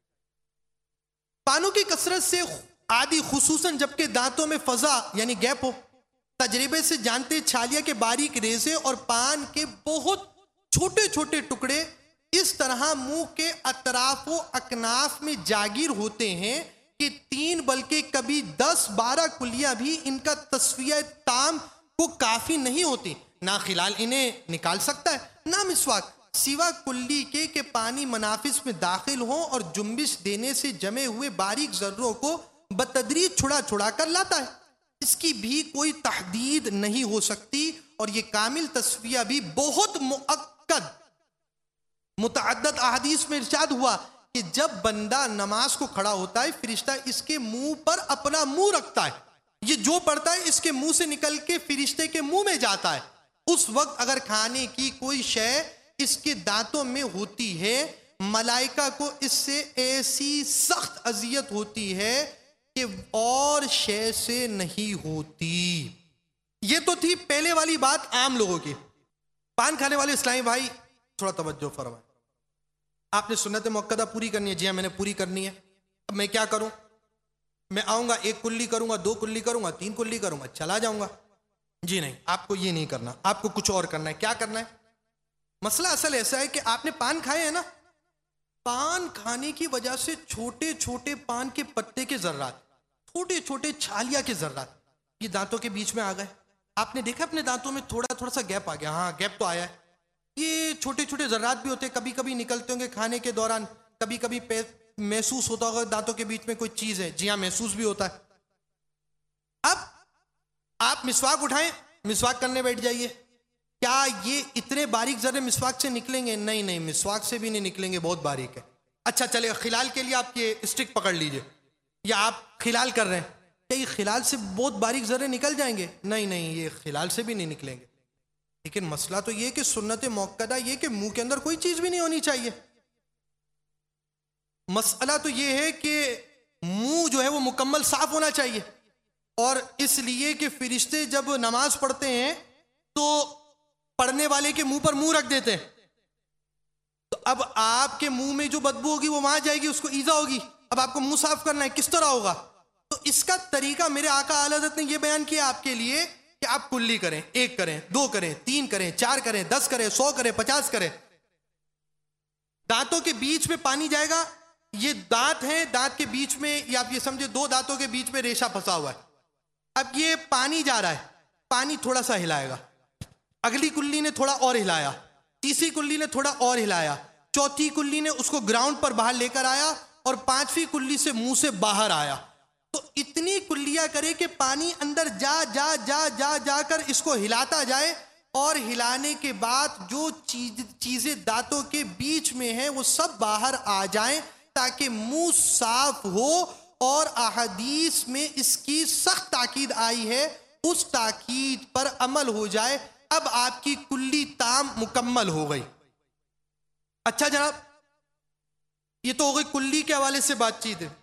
پانوں کی کثرت سے عادی خصوصاً جبکہ دانتوں میں فضا یعنی گیپ ہو، تجربے سے جانتے چھالیا کے باریک ریزے اور پان کے بہت چھوٹے چھوٹے ٹکڑے اس طرح منہ کے اطراف و اکناف میں جاگیر ہوتے ہیں کہ 3 بلکہ کبھی 10-12 کلیاں بھی ان کا تصفیہ تام کو کافی نہیں ہوتی، نہ خلال انہیں نکال سکتا ہے نہ مسواک، سوا کلی کے کہ پانی منافذ میں داخل ہوں اور جنبش دینے سے جمے ہوئے باریک ذروں کو بتدریج چھڑا چھڑا کر لاتا ہے، اس کی بھی کوئی تحدید نہیں ہو سکتی، اور یہ کامل تصفیہ بھی بہت مؤکد متعدد احادیث میں ارشاد ہوا کہ جب بندہ نماز کو کھڑا ہوتا ہے فرشتہ اس کے منہ پر اپنا منہ رکھتا ہے، یہ جو پڑتا ہے اس کے منہ سے نکل کے فرشتے کے منہ میں جاتا ہے، اس وقت اگر کھانے کی کوئی شے اس کے دانتوں میں ہوتی ہے ملائکہ کو اس سے ایسی سخت اذیت ہوتی ہے کہ اور شے سے نہیں ہوتی۔ یہ تو تھی پہلے والی بات عام لوگوں کی۔ پان کھانے والے اسلامی بھائی تھوڑا توجہ فرمائیں، آپ نے سنت مؤکدہ پوری کرنی ہے، جی ہاں میں نے پوری کرنی ہے، اب میں کیا کروں؟ میں آؤں گا 1 کلی کروں گا، 2 کلی کروں گا، 3 کلی کروں گا، چلا جاؤں گا؟ جی نہیں، آپ کو یہ نہیں کرنا، آپ کو کچھ اور کرنا ہے۔ کیا کرنا ہے؟ مسئلہ اصل ایسا ہے کہ آپ نے پان کھائے ہیں نا، پان کھانے کی وجہ سے چھوٹے چھوٹے پان کے پتے کے ذرات، چھوٹے چھوٹے چھالیا کے ذرات یہ دانتوں کے بیچ میں آ گئے، آپ نے دیکھا اپنے دانتوں میں تھوڑا سا گیپ آ گیا، ہاں گیپ تو آیا ہے، یہ چھوٹے چھوٹے ذرات بھی ہوتے ہیں، کبھی کبھی نکلتے ہوں گے کھانے کے دوران، کبھی کبھی محسوس ہوتا ہوگا دانتوں کے بیچ میں کوئی چیز ہے، جی ہاں محسوس بھی ہوتا ہے۔ اب آپ مسواک اٹھائیں، مسواک کرنے بیٹھ جائیے، کیا یہ اتنے باریک ذرے مسواک سے نکلیں گے؟ نہیں، مسواک سے بھی نہیں نکلیں گے، بہت باریک ہے۔ اچھا چلے خلال کے لیے آپ یہ اسٹک پکڑ لیجئے، یا آپ خلال کر رہے ہیں، کیا یہ خلال سے بہت باریک ذرے نکل جائیں گے؟ نہیں، یہ خلال سے بھی نہیں نکلیں گے، لیکن مسئلہ تو یہ کہ سنت مؤکدہ یہ کہ منہ کے اندر کوئی چیز بھی نہیں ہونی چاہیے۔ مسئلہ تو یہ ہے کہ منہ جو ہے وہ مکمل صاف ہونا چاہیے، اور اس لیے کہ فرشتے جب نماز پڑھتے ہیں تو پڑھنے والے کے منہ پر منہ رکھ دیتے ہیں، تو اب آپ کے منہ میں جو بدبو ہوگی وہ وہاں جائے گی، اس کو ایذا ہوگی. اب آپ کو منہ صاف کرنا ہے، کس طرح ہوگا؟ تو اس کا طریقہ میرے آقا اعلی حضرت نے یہ بیان کیا آپ کے لیے کہ آپ کلی کریں، 1 کریں، 2 کریں، 3 کریں، 4 کریں، 10 کریں، 100 کریں، 50 کریں. دانتوں کے بیچ میں پانی جائے گا، یہ دانت ہیں، دانت کے بیچ میں، یا آپ یہ سمجھے 2 دانتوں کے بیچ میں ریشہ پھنسا ہوا ہے. اب یہ پانی جا رہا ہے، پانی تھوڑا سا ہلائے گا، اگلی کلی نے تھوڑا اور ہلایا، تیسری کلی نے تھوڑا اور ہلایا، چوتھی کلی نے اس کو گراؤنڈ پر باہر لے کر آیا، اور 5ویں کلی سے منہ سے باہر آیا. تو اتنی کلیاں کرے کہ پانی اندر جا جا جا جا جا کر اس کو ہلاتا جائے، اور ہلانے کے بعد جو چیزیں دانتوں کے بیچ میں ہیں وہ سب باہر آ جائیں، تاکہ منہ صاف ہو. اور احادیث میں اس کی سخت تاکید آئی ہے، اس تاکید پر عمل ہو جائے. اب آپ کی کلی تام مکمل ہو گئی. اچھا جناب، یہ تو ہو گئی کلی کے حوالے سے بات چیت ہے.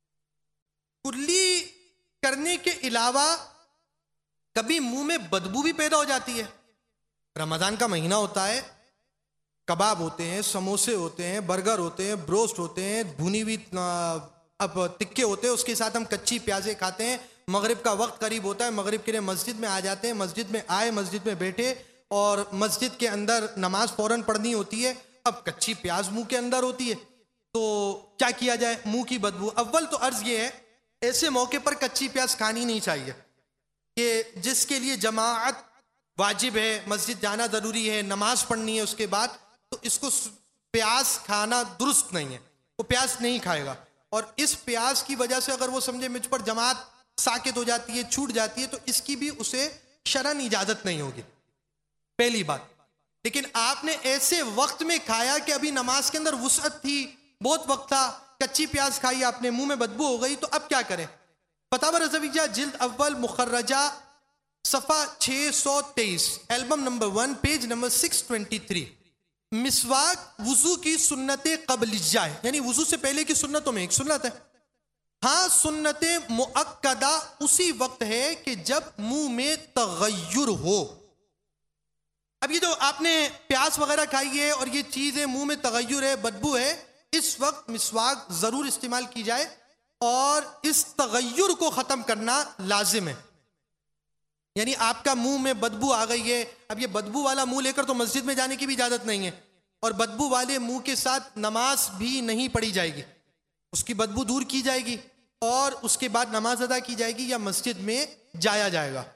کلی کرنے کے علاوہ کبھی منہ میں بدبو بھی پیدا ہو جاتی ہے. رمضان کا مہینہ ہوتا ہے، کباب ہوتے ہیں، سموسے ہوتے ہیں، برگر ہوتے ہیں، بروسٹ ہوتے ہیں، بھنی ہوئی اب تکے ہوتے ہیں، اس کے ساتھ ہم کچی پیازیں کھاتے ہیں. مغرب کا وقت قریب ہوتا ہے، مغرب کے لیے مسجد میں آ جاتے ہیں، مسجد میں آئے، مسجد میں بیٹھے، اور مسجد کے اندر نماز فوراً پڑھنی ہوتی ہے. اب کچی پیاز منہ کے اندر ہوتی ہے، تو کیا کیا جائے؟ منہ کی بدبو. اول تو عرض یہ ہے، ایسے موقع پر کچی پیاز کھانی نہیں چاہیے. کہ جس کے لیے جماعت واجب ہے، مسجد جانا ضروری ہے، نماز پڑھنی ہے اس کے بعد، تو اس کو پیاز کھانا درست نہیں ہے، وہ پیاز نہیں کھائے گا. اور اس پیاز کی وجہ سے اگر وہ سمجھے مجھ پر جماعت ساکت ہو جاتی ہے، چھوٹ جاتی ہے، تو اس کی بھی اسے شرعاً اجازت نہیں ہوگی، پہلی بات. لیکن آپ نے ایسے وقت میں کھایا کہ ابھی نماز کے اندر وسعت تھی، بہت وقت تھا، کچی پیاز کھائی آپ نے، منہ میں بدبو ہو گئی، تو اب کیا کریں؟ فتاوی رضویہ جلد اول مخرجہ صفحہ 623، البم نمبر 1، پیج نمبر 623. مسواک وضو کی سنت قبلیہ ہے، یعنی وضو سے پہلے کی سنتوں میں ایک سنت ہے. ہاں، سنت مؤکدہ اسی وقت ہے کہ جب منہ میں تغیر ہو. اب یہ جو آپ نے پیاز وغیرہ کھائی ہے اور یہ چیزیں منہ میں تغیر ہے، بدبو ہے، اس وقت مسواک ضرور استعمال کی جائے، اور اس تغیر کو ختم کرنا لازم ہے. یعنی آپ کا منہ میں بدبو آ گئی ہے، اب یہ بدبو والا منہ لے کر تو مسجد میں جانے کی بھی اجازت نہیں ہے، اور بدبو والے منہ کے ساتھ نماز بھی نہیں پڑھی جائے گی. اس کی بدبو دور کی جائے گی، اور اس کے بعد نماز ادا کی جائے گی یا مسجد میں جایا جائے گا.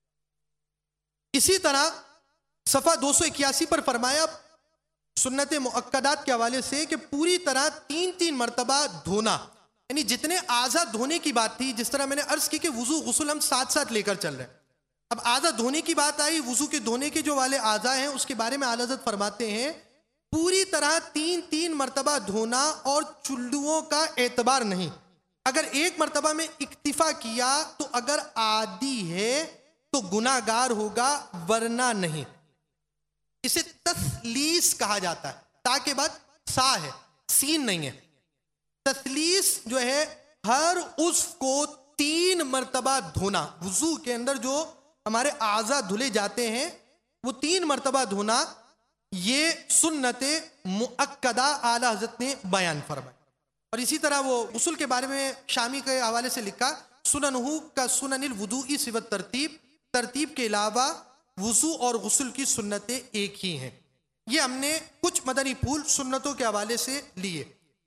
اسی طرح صفحہ 281 پر فرمایا سنت مؤکدات کے حوالے سے کہ پوری طرح 3 مرتبہ دھونا، یعنی جتنے اعضاء دھونے کی بات تھی، جس طرح میں نے عرض کی کہ وضو غسل ہم ساتھ ساتھ لے کر چل رہے ہیں. اب اعضاء دھونے کی بات آئی، وضو کے دھونے کے جو والے اعضاء ہیں اس کے بارے میں اعلیٰ حضرت فرماتے ہیں پوری طرح 3 مرتبہ دھونا، اور چلوؤں کا اعتبار نہیں. اگر 1 مرتبہ میں اکتفا کیا تو اگر عادی ہے تو گناہ گار ہوگا، ورنہ نہیں. اسے تثلیث کہا جاتا ہے، تا کے بعد سا ہے، سین نہیں ہے. تثلیث جو ہے ہر عضو کو 3 مرتبہ دھونا. وضو کے اندر جو ہمارے اعضاء دھلے جاتے ہیں وہ 3 مرتبہ دھونا، یہ سنت مؤکدہ اعلیٰ حضرت نے بیان فرمائی. اور اسی طرح وہ غسل کے بارے میں شامی کے حوالے سے لکھا سننہو کا سنن الوضوء سوى ترتیب کے علاوہ وضو اور غسل کی سنتیں ایک ہی ہیں. یہ ہم نے کچھ مدنی پھول سنتوں کے حوالے سے لیے.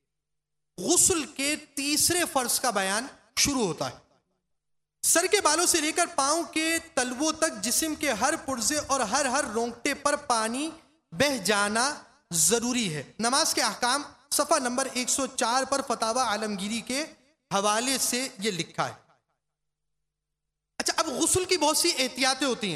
غسل کے تیسرے فرض کا بیان شروع ہوتا ہے. سر کے بالوں سے لے کر پاؤں کے تلووں تک جسم کے ہر پرزے اور ہر رونگٹے پر پانی بہہ جانا ضروری ہے. نماز کے احکام صفحہ نمبر 104 پر فتاوی عالمگیری کے حوالے سے یہ لکھا ہے. اچھا، اب غسل کی بہت سی احتیاطیں ہوتی ہیں.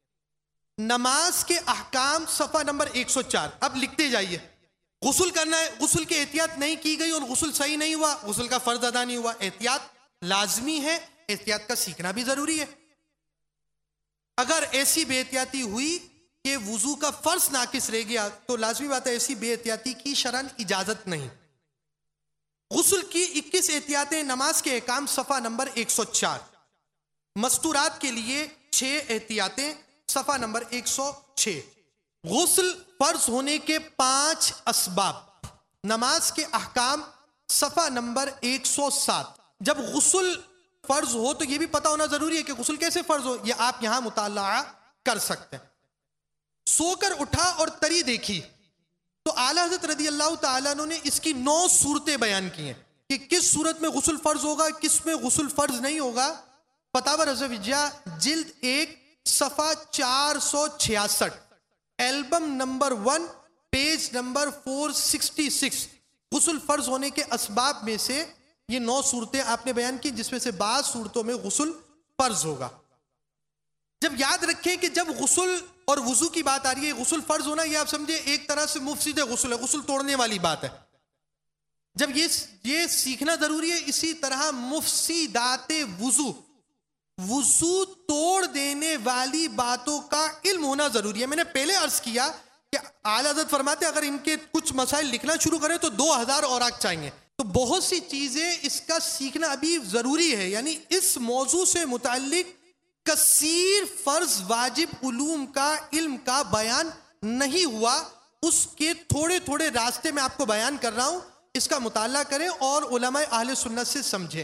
نماز کے احکام صفحہ نمبر 104. اب لکھتے جائیے. غسل کرنا ہے، غسل کی احتیاط نہیں کی گئی اور غسل صحیح نہیں ہوا، غسل کا فرض ادا نہیں ہوا. احتیاط لازمی ہے، احتیاط کا سیکھنا بھی ضروری ہے. اگر ایسی بے احتیاطی ہوئی کہ وضو کا فرض ناقص رہ گیا تو لازمی بات ہے ایسی بے احتیاطی کی شرعاً اجازت نہیں. غسل کی 21 احتیاطیں نماز کے احکام صفحہ نمبر 104. مستورات کے لیے 6 احتیاطیں، صفحہ نمبر 106. غسل فرض ہونے کے 5 اسباب، نماز کے احکام، صفحہ نمبر 107. جب غسل فرض ہو تو یہ بھی پتہ ہونا ضروری ہے کہ غسل کیسے فرض ہو، یہ آپ یہاں مطالعہ کر سکتے ہیں. سو کر اٹھا اور تری دیکھی تو اعلیٰ حضرت رضی اللہ تعالیٰ عنہ نے اس کی 9 صورتیں بیان کی ہیں کہ کس صورت میں غسل فرض ہوگا، کس میں غسل فرض نہیں ہوگا. فتاوی رضویہ جلد 1 صفحہ 466، البم نمبر 1 پیج نمبر 466. غسل فرض ہونے کے اسباب میں سے یہ 9 صورتیں آپ نے بیان کی، جس میں سے بعض صورتوں میں غسل فرض ہوگا. جب یاد رکھیں کہ جب غسل اور وضو کی بات آ رہی ہے، غسل فرض ہونا یہ آپ سمجھے ایک طرح سے مفسد غسل ہے، غسل توڑنے والی بات ہے. جب یہ سیکھنا ضروری ہے. اسی طرح مفسدات وضو توڑ دینے والی باتوں کا علم ہونا ضروری ہے. میں نے پہلے عرض کیا کہ اعلیٰ حضرت فرماتے ہیں اگر ان کے کچھ مسائل لکھنا شروع کریں تو 2000 اوراق چاہیے. تو بہت سی چیزیں اس کا سیکھنا ابھی ضروری ہے. یعنی اس موضوع سے متعلق کثیر فرض واجب علوم کا علم کا بیان نہیں ہوا، اس کے تھوڑے تھوڑے راستے میں آپ کو بیان کر رہا ہوں. اس کا مطالعہ کریں اور علماء اہل سنت سے سمجھیں.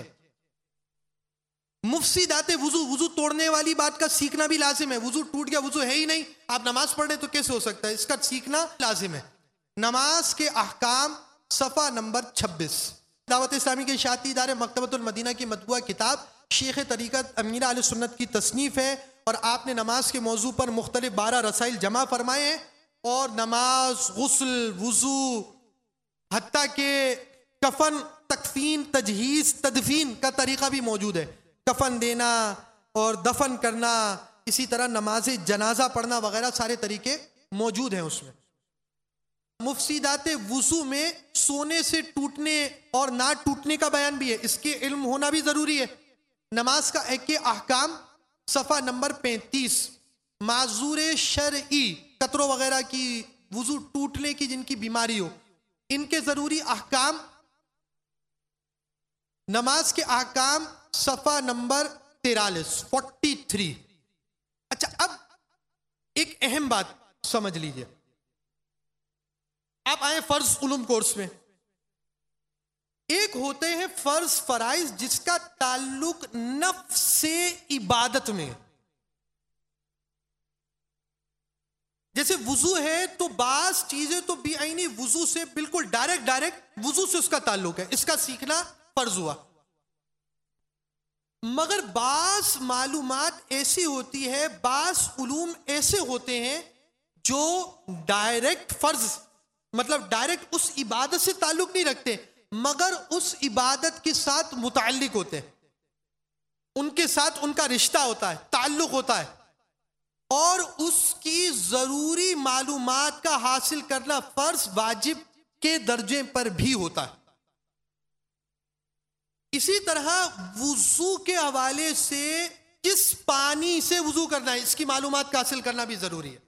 مفسدات وضو توڑنے والی بات کا سیکھنا بھی لازم ہے. وضو ٹوٹ گیا، وضو ہے ہی نہیں، آپ نماز پڑھ رہے تو کیسے ہو سکتا ہے؟ اس کا سیکھنا لازم ہے. نماز کے احکام، صفحہ نمبر 26. دعوت اسلامی کے اشاعتی ادارے مکتبۃ المدینہ کی مطبوعہ کتاب شیخ طریقت امیر اہل سنت کی تصنیف ہے، اور آپ نے نماز کے موضوع پر مختلف 12 رسائل جمع فرمائے ہیں. اور نماز، غسل، وضو، حتیٰ کہ کفن، تکفین، تجہیز، تدفین کا طریقہ بھی موجود ہے. کفن دینا اور دفن کرنا، اسی طرح نماز جنازہ پڑھنا وغیرہ سارے طریقے موجود ہیں اس میں. مفسدات وضو میں سونے سے ٹوٹنے اور نہ ٹوٹنے کا بیان بھی ہے، اس کے علم ہونا بھی ضروری ہے. نماز کا ایک احکام، صفحہ نمبر 35. معذور شرعی، قطروں وغیرہ کی، وضو ٹوٹنے کی جن کی بیماری ہو، ان کے ضروری احکام. نماز کے احکام، صفحہ نمبر 43. اچھا، اب ایک اہم بات سمجھ لیجئے. آپ آئیں فرض علوم کورس میں. ایک ہوتے ہیں فرض فرائض جس کا تعلق نفس سے عبادت میں، جیسے وضو ہے تو بعض چیزیں تو بھی عینی وضو سے بالکل ڈائریکٹ وضو سے اس کا تعلق ہے، اس کا سیکھنا فرض ہوا. مگر بعض معلومات ایسی ہوتی ہے، بعض علوم ایسے ہوتے ہیں جو ڈائریکٹ فرض مطلب ڈائریکٹ اس عبادت سے تعلق نہیں رکھتے، مگر اس عبادت کے ساتھ متعلق ہوتے ہیں، ان کے ساتھ ان کا رشتہ ہوتا ہے، تعلق ہوتا ہے، اور اس کی ضروری معلومات کا حاصل کرنا فرض واجب کے درجے پر بھی ہوتا ہے. اسی طرح وضو کے حوالے سے کس پانی سے وضو کرنا ہے، اس کی معلومات کا حاصل کرنا بھی ضروری ہے.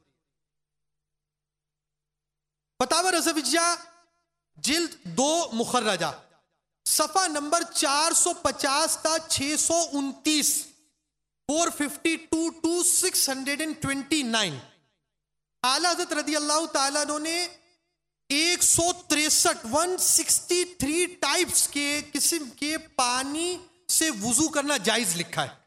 فتاوی رضویہ جلد 2 مخرجہ، صفحہ نمبر 450 تا 629، 452 to 629. اعلیٰ حضرت رضی اللہ تعالیٰ عنہ نے 163 ٹائپس کے قسم کے پانی سے وضو کرنا جائز لکھا ہے.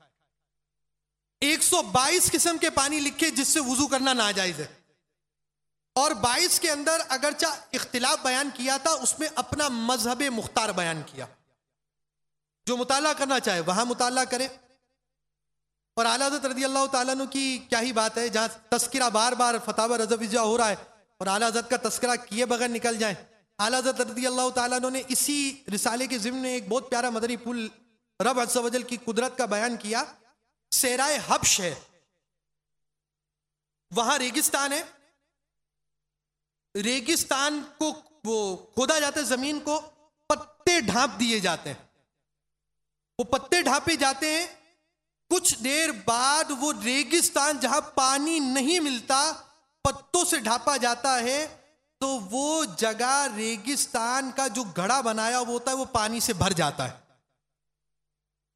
122 قسم کے پانی لکھے جس سے وضو کرنا ناجائز ہے، اور 22 کے اندر اگرچہ اختلاف بیان کیا تھا، اس میں اپنا مذہب مختار بیان کیا. جو مطالعہ کرنا چاہے وہاں مطالعہ کرے. اور اعلیٰ حضرت رضی اللہ تعالیٰ عنہ کی کیا ہی بات ہے، جہاں تذکرہ بار بار فتاوی رضویہ ہو رہا ہے اور اعلیٰ حضرت کا تذکرہ کیے بغیر نکل جائیں. اعلیٰ حضرت رضی اللہ تعالیٰ عنہ نے اسی رسالے کے ضمن میں ایک بہت پیارا مدنی پھول رب عز و جل کی قدرت کا بیان کیا. صحرائے حبش ہے، وہاں ریگستان ہے، ریگستان کو وہ کھودا جاتا ہے، زمین کو پتے ڈھانپ دیے جاتے ہیں، وہ پتے ڈھانپے جاتے ہیں. کچھ دیر بعد وہ ریگستان جہاں پانی نہیں ملتا پتوں سے ڈھانپا جاتا ہے، تو وہ جگہ ریگستان کا جو گڑھا بنایا ہوتا ہے وہ پانی سے بھر جاتا ہے.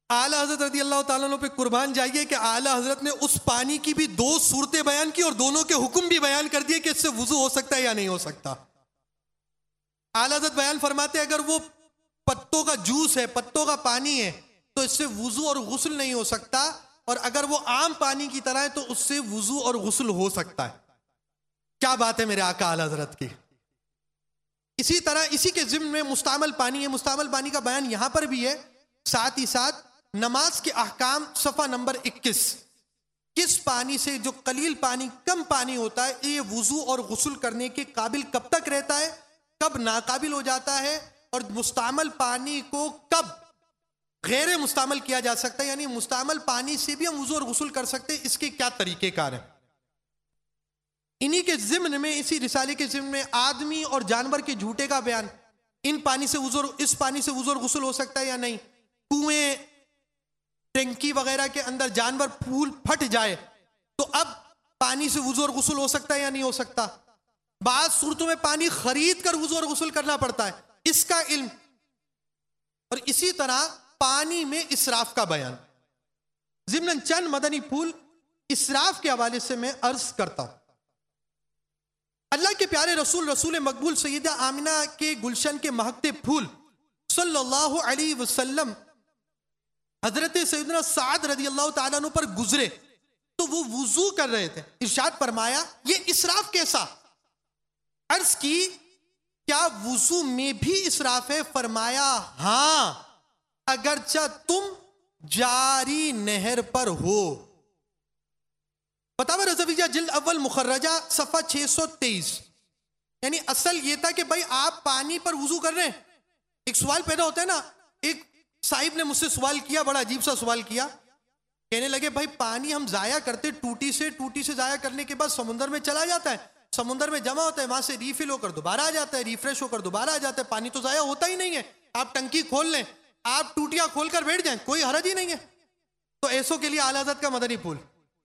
اعلیٰ حضرت رضی اللہ تعالیٰ عنہ پہ قربان جائیے کہ اعلیٰ حضرت نے اس پانی کی بھی دو صورتیں بیان کی اور دونوں کے حکم بھی بیان کر دیے کہ اس سے وضو ہو سکتا ہے یا نہیں ہو سکتا. اعلیٰ حضرت بیان فرماتے ہیں اگر وہ پتوں کا جوس ہے، پتوں کا پانی ہے، تو اس سے وضو اور غسل نہیں ہو سکتا، اور اگر وہ عام پانی کی طرح ہے تو اس سے وضو اور غسل ہو سکتا ہے. کیا بات ہے میرے آقا اعلیٰ حضرت کی. اسی طرح اسی کے ضمن میں مستعمل پانی ہے، مستعمل پانی کا بیان یہاں پر بھی ہے. ساتھ ہی ساتھ نماز کے احکام صفحہ نمبر 21، کس پانی سے، جو قلیل پانی، کم پانی ہوتا ہے، یہ وضو اور غسل کرنے کے قابل کب تک رہتا ہے، کب ناقابل ہو جاتا ہے، اور مستعمل پانی کو کب غیر مستعمل کیا جا سکتا ہے، یعنی مستعمل پانی سے بھی ہم وضو اور غسل کر سکتے ہیں، اس کے کیا طریقہ کار ہیں. انہی کے ضمن میں، اسی رسالے کے ضمن میں آدمی اور جانور کے جھوٹے کا بیان. ان پانی سے وضو، اس پانی سے وضو اور غسل ہو سکتا ہے یا نہیں. کنویں، ٹینکی وغیرہ کے اندر جانور پھول پھٹ جائے تو اب پانی سے وضو اور غسل ہو سکتا ہے یا نہیں ہو سکتا. بعض صورتوں میں پانی خرید کر وضو اور غسل کرنا پڑتا ہے، اس کا علم. اور اسی طرح پانی میں اسراف کا بیان. ضمن چند مدنی پھول اسراف کے حوالے سے میں عرض کرتا ہوں. اللہ کے پیارے رسول، رسول مقبول سیدہ آمنہ کے گلشن کے مہکتے پھول صلی اللہ علیہ وسلم حضرت سیدنا سعد رضی اللہ تعالیٰ عنہ پر گزرے تو وہ وضو کر رہے تھے. ارشاد فرمایا یہ اسراف کیسا؟ عرض کی کیا وضو میں بھی اسراف ہے؟ فرمایا ہاں، اگرچہ تم جاری نہر پر ہو. فتاوی رضویہ جلد اول مخرجہ صفحہ 623. یعنی اصل یہ تھا کہ بھائی آپ پانی پر وضو کر رہے ہیں. ایک سوال پیدا ہوتا ہے نا. ایک صاحب نے مجھ سے سوال کیا، بڑا عجیب سا سوال کیا. کہنے لگے بھائی پانی ہم ضائع کرتے ٹوٹی سے ضائع کرنے کے بعد سمندر میں چلا جاتا ہے، سمندر میں جمع ہوتا ہے، وہاں سے ریفل ہو کر دوبارہ آ جاتا ہے، ریفریش ہو کر دوبارہ آ جاتا ہے. پانی تو ضائع ہوتا ہی نہیں ہے. آپ ٹنکی کھول لیں، آپ ٹوٹیاں کھول کر بیٹھ جائیں، کوئی حرج ہی نہیں ہے. تو ایسوں کے لیے اعلیٰ حضرت کا مدنی پھول.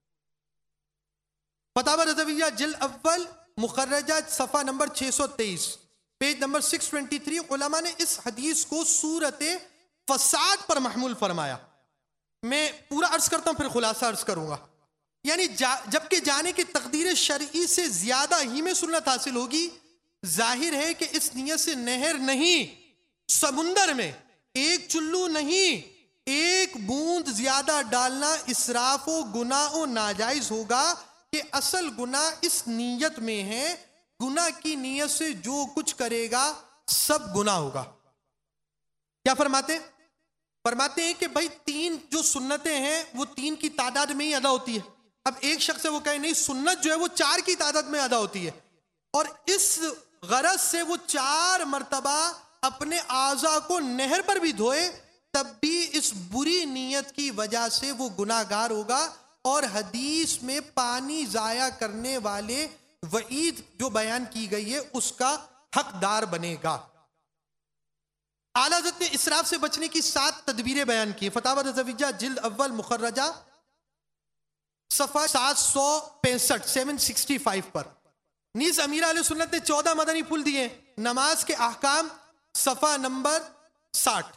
فتاوی رضویہ جلد اول مخرجہ صفحہ نمبر 623 پیج نمبر 623. علماء نے اس حدیث کو صورت فساد پر محمول فرمایا. میں پورا عرض کرتا ہوں پھر خلاصہ عرض کروں گا. یعنی جبکہ جانے کی تقدیر شرعی سے زیادہ ہی میں سنت حاصل ہوگی، ظاہر ہے کہ اس نیت سے نہر نہیں، سمندر میں ایک چلو نہیں، ایک بوند زیادہ ڈالنا اسراف و گناہ و ناجائز ہوگا. کہ اصل گناہ اس نیت میں ہے، گناہ کی نیت سے جو کچھ کرے گا سب گناہ ہوگا. کیا فرماتے ہیں کہ بھائی 3 جو سنتیں ہیں وہ 3 کی تعداد میں ہی ادا ہوتی ہے. اب ایک شخص ہے وہ کہے نہیں، سنت جو ہے وہ 4 کی تعداد میں ادا ہوتی ہے، اور اس غرض سے وہ 4 مرتبہ اپنے اعضاء کو نہر پر بھی دھوئے تب بھی اس بری نیت کی وجہ سے وہ گناہ گار ہوگا. اور حدیث میں پانی ضائع کرنے والے وعید جو بیان کی گئی ہے اس کا حقدار بنے گا. اعلیٰ حضرت نے اسراف سے بچنے کی 7 تدبیریں بیان کی. فتاوی رضویہ جلد اول مخرجہ صفحہ 765 765 پر. نیز امیر علیہ سنت نے 14 مدنی پھول دیے. نماز کے احکام صفحہ نمبر 60.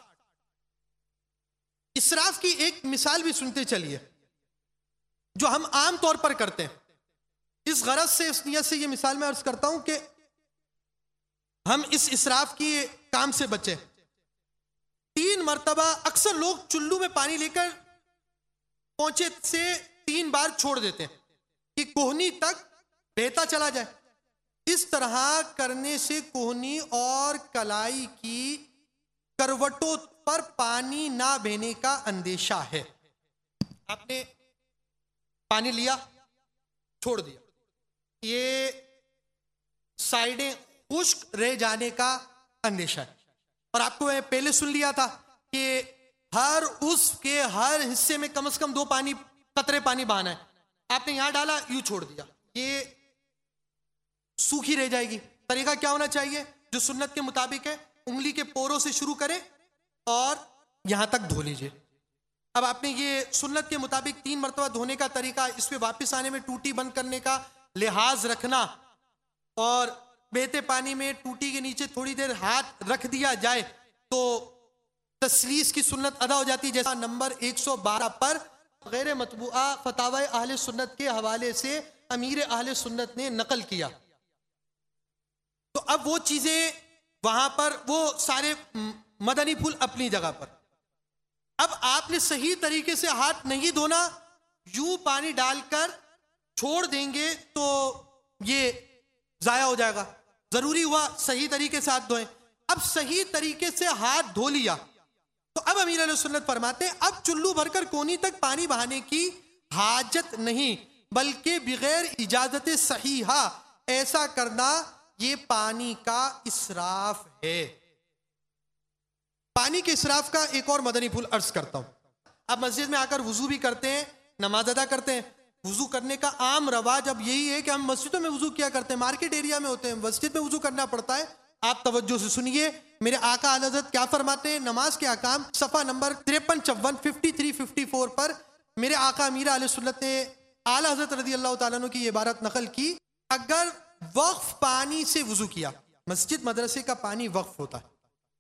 اسراف کی ایک مثال بھی سنتے چلیے جو ہم عام طور پر کرتے ہیں. اس غرض سے، اس نیت سے یہ مثال میں عرض کرتا ہوں کہ ہم اس اسراف کی کام سے بچیں. 3 مرتبہ اکثر لوگ چلو میں پانی لے کر پہنچے سے 3 بار چھوڑ دیتے ہیں کہ کوہنی تک بہتا چلا جائے. اس طرح کرنے سے کوہنی اور کلائی کی کروٹوں پر پانی نہ بہنے کا اندیشہ ہے. آپ نے پانی لیا، چھوڑ دیا، یہ سائیڈیں خشک رہ جانے کا اندیشہ ہے. اور آپ کو میں پہلے سن لیا تھا کہ ہر اس کے ہر حصے میں کم از کم 2 قطرے پانی بہانا ہے. آپ نے یہاں ڈالا، یوں چھوڑ دیا، یہ سوکھی رہ جائے گی. طریقہ کیا ہونا چاہیے جو سنت کے مطابق ہے؟ انگلی کے پوروں سے شروع کریں اور یہاں تک دھو لیجئے. اب آپ نے یہ سنت کے مطابق 3 مرتبہ دھونے کا طریقہ، اس پہ واپس آنے میں ٹوٹی بند کرنے کا لحاظ رکھنا، اور بہتے پانی میں ٹوٹی کے نیچے تھوڑی دیر ہاتھ رکھ دیا جائے تو تسلیس کی سنت ادا ہو جاتی ہے، جیسا نمبر 112 پر غیر مطبوعہ فتاوی اہل سنت کے حوالے سے امیر اہل سنت نے نقل کیا۔ تو اب وہ چیزیں وہاں پر، وہ سارے مدنی پھول اپنی جگہ پر۔ اب آپ نے صحیح طریقے سے ہاتھ نہیں دھونا، یوں پانی ڈال کر چھوڑ دیں گے تو یہ ضائع ہو جائے گا، ضروری ہوا صحیح طریقے سے ہاتھ دھوئیں۔ اب صحیح طریقے سے ہاتھ دھو لیا تو اب امیر علیہ سنت فرماتے ہیں اب چلو بھر کر کونی تک پانی بہانے کی حاجت نہیں، بلکہ بغیر اجازت صحیحہ ایسا کرنا یہ پانی کا اسراف ہے۔ پانی کے اسراف کا ایک اور مدنی پھول عرض کرتا ہوں۔ اب مسجد میں آ کر وضو بھی کرتے ہیں، نماز ادا کرتے ہیں۔ وضو کرنے کا عام رواج اب یہی ہے کہ ہم مسجدوں میں وضو کیا کرتے ہیں، مارکیٹ ایریا میں ہوتے ہیں، مسجد میں وضو کرنا پڑتا ہے۔ آپ توجہ سے سنیے میرے آقا اعلی حضرت کیا فرماتے ہیں۔ نماز کے احکام صفحہ نمبر 5354 53 54 پر میرے آقا امیر علیہ سنت نے اعلی حضرت رضی اللہ تعالیٰ عنہ کی یہ عبارت نقل کی، اگر وقف پانی سے وضو کیا، مسجد مدرسے کا پانی وقف ہوتا ہے،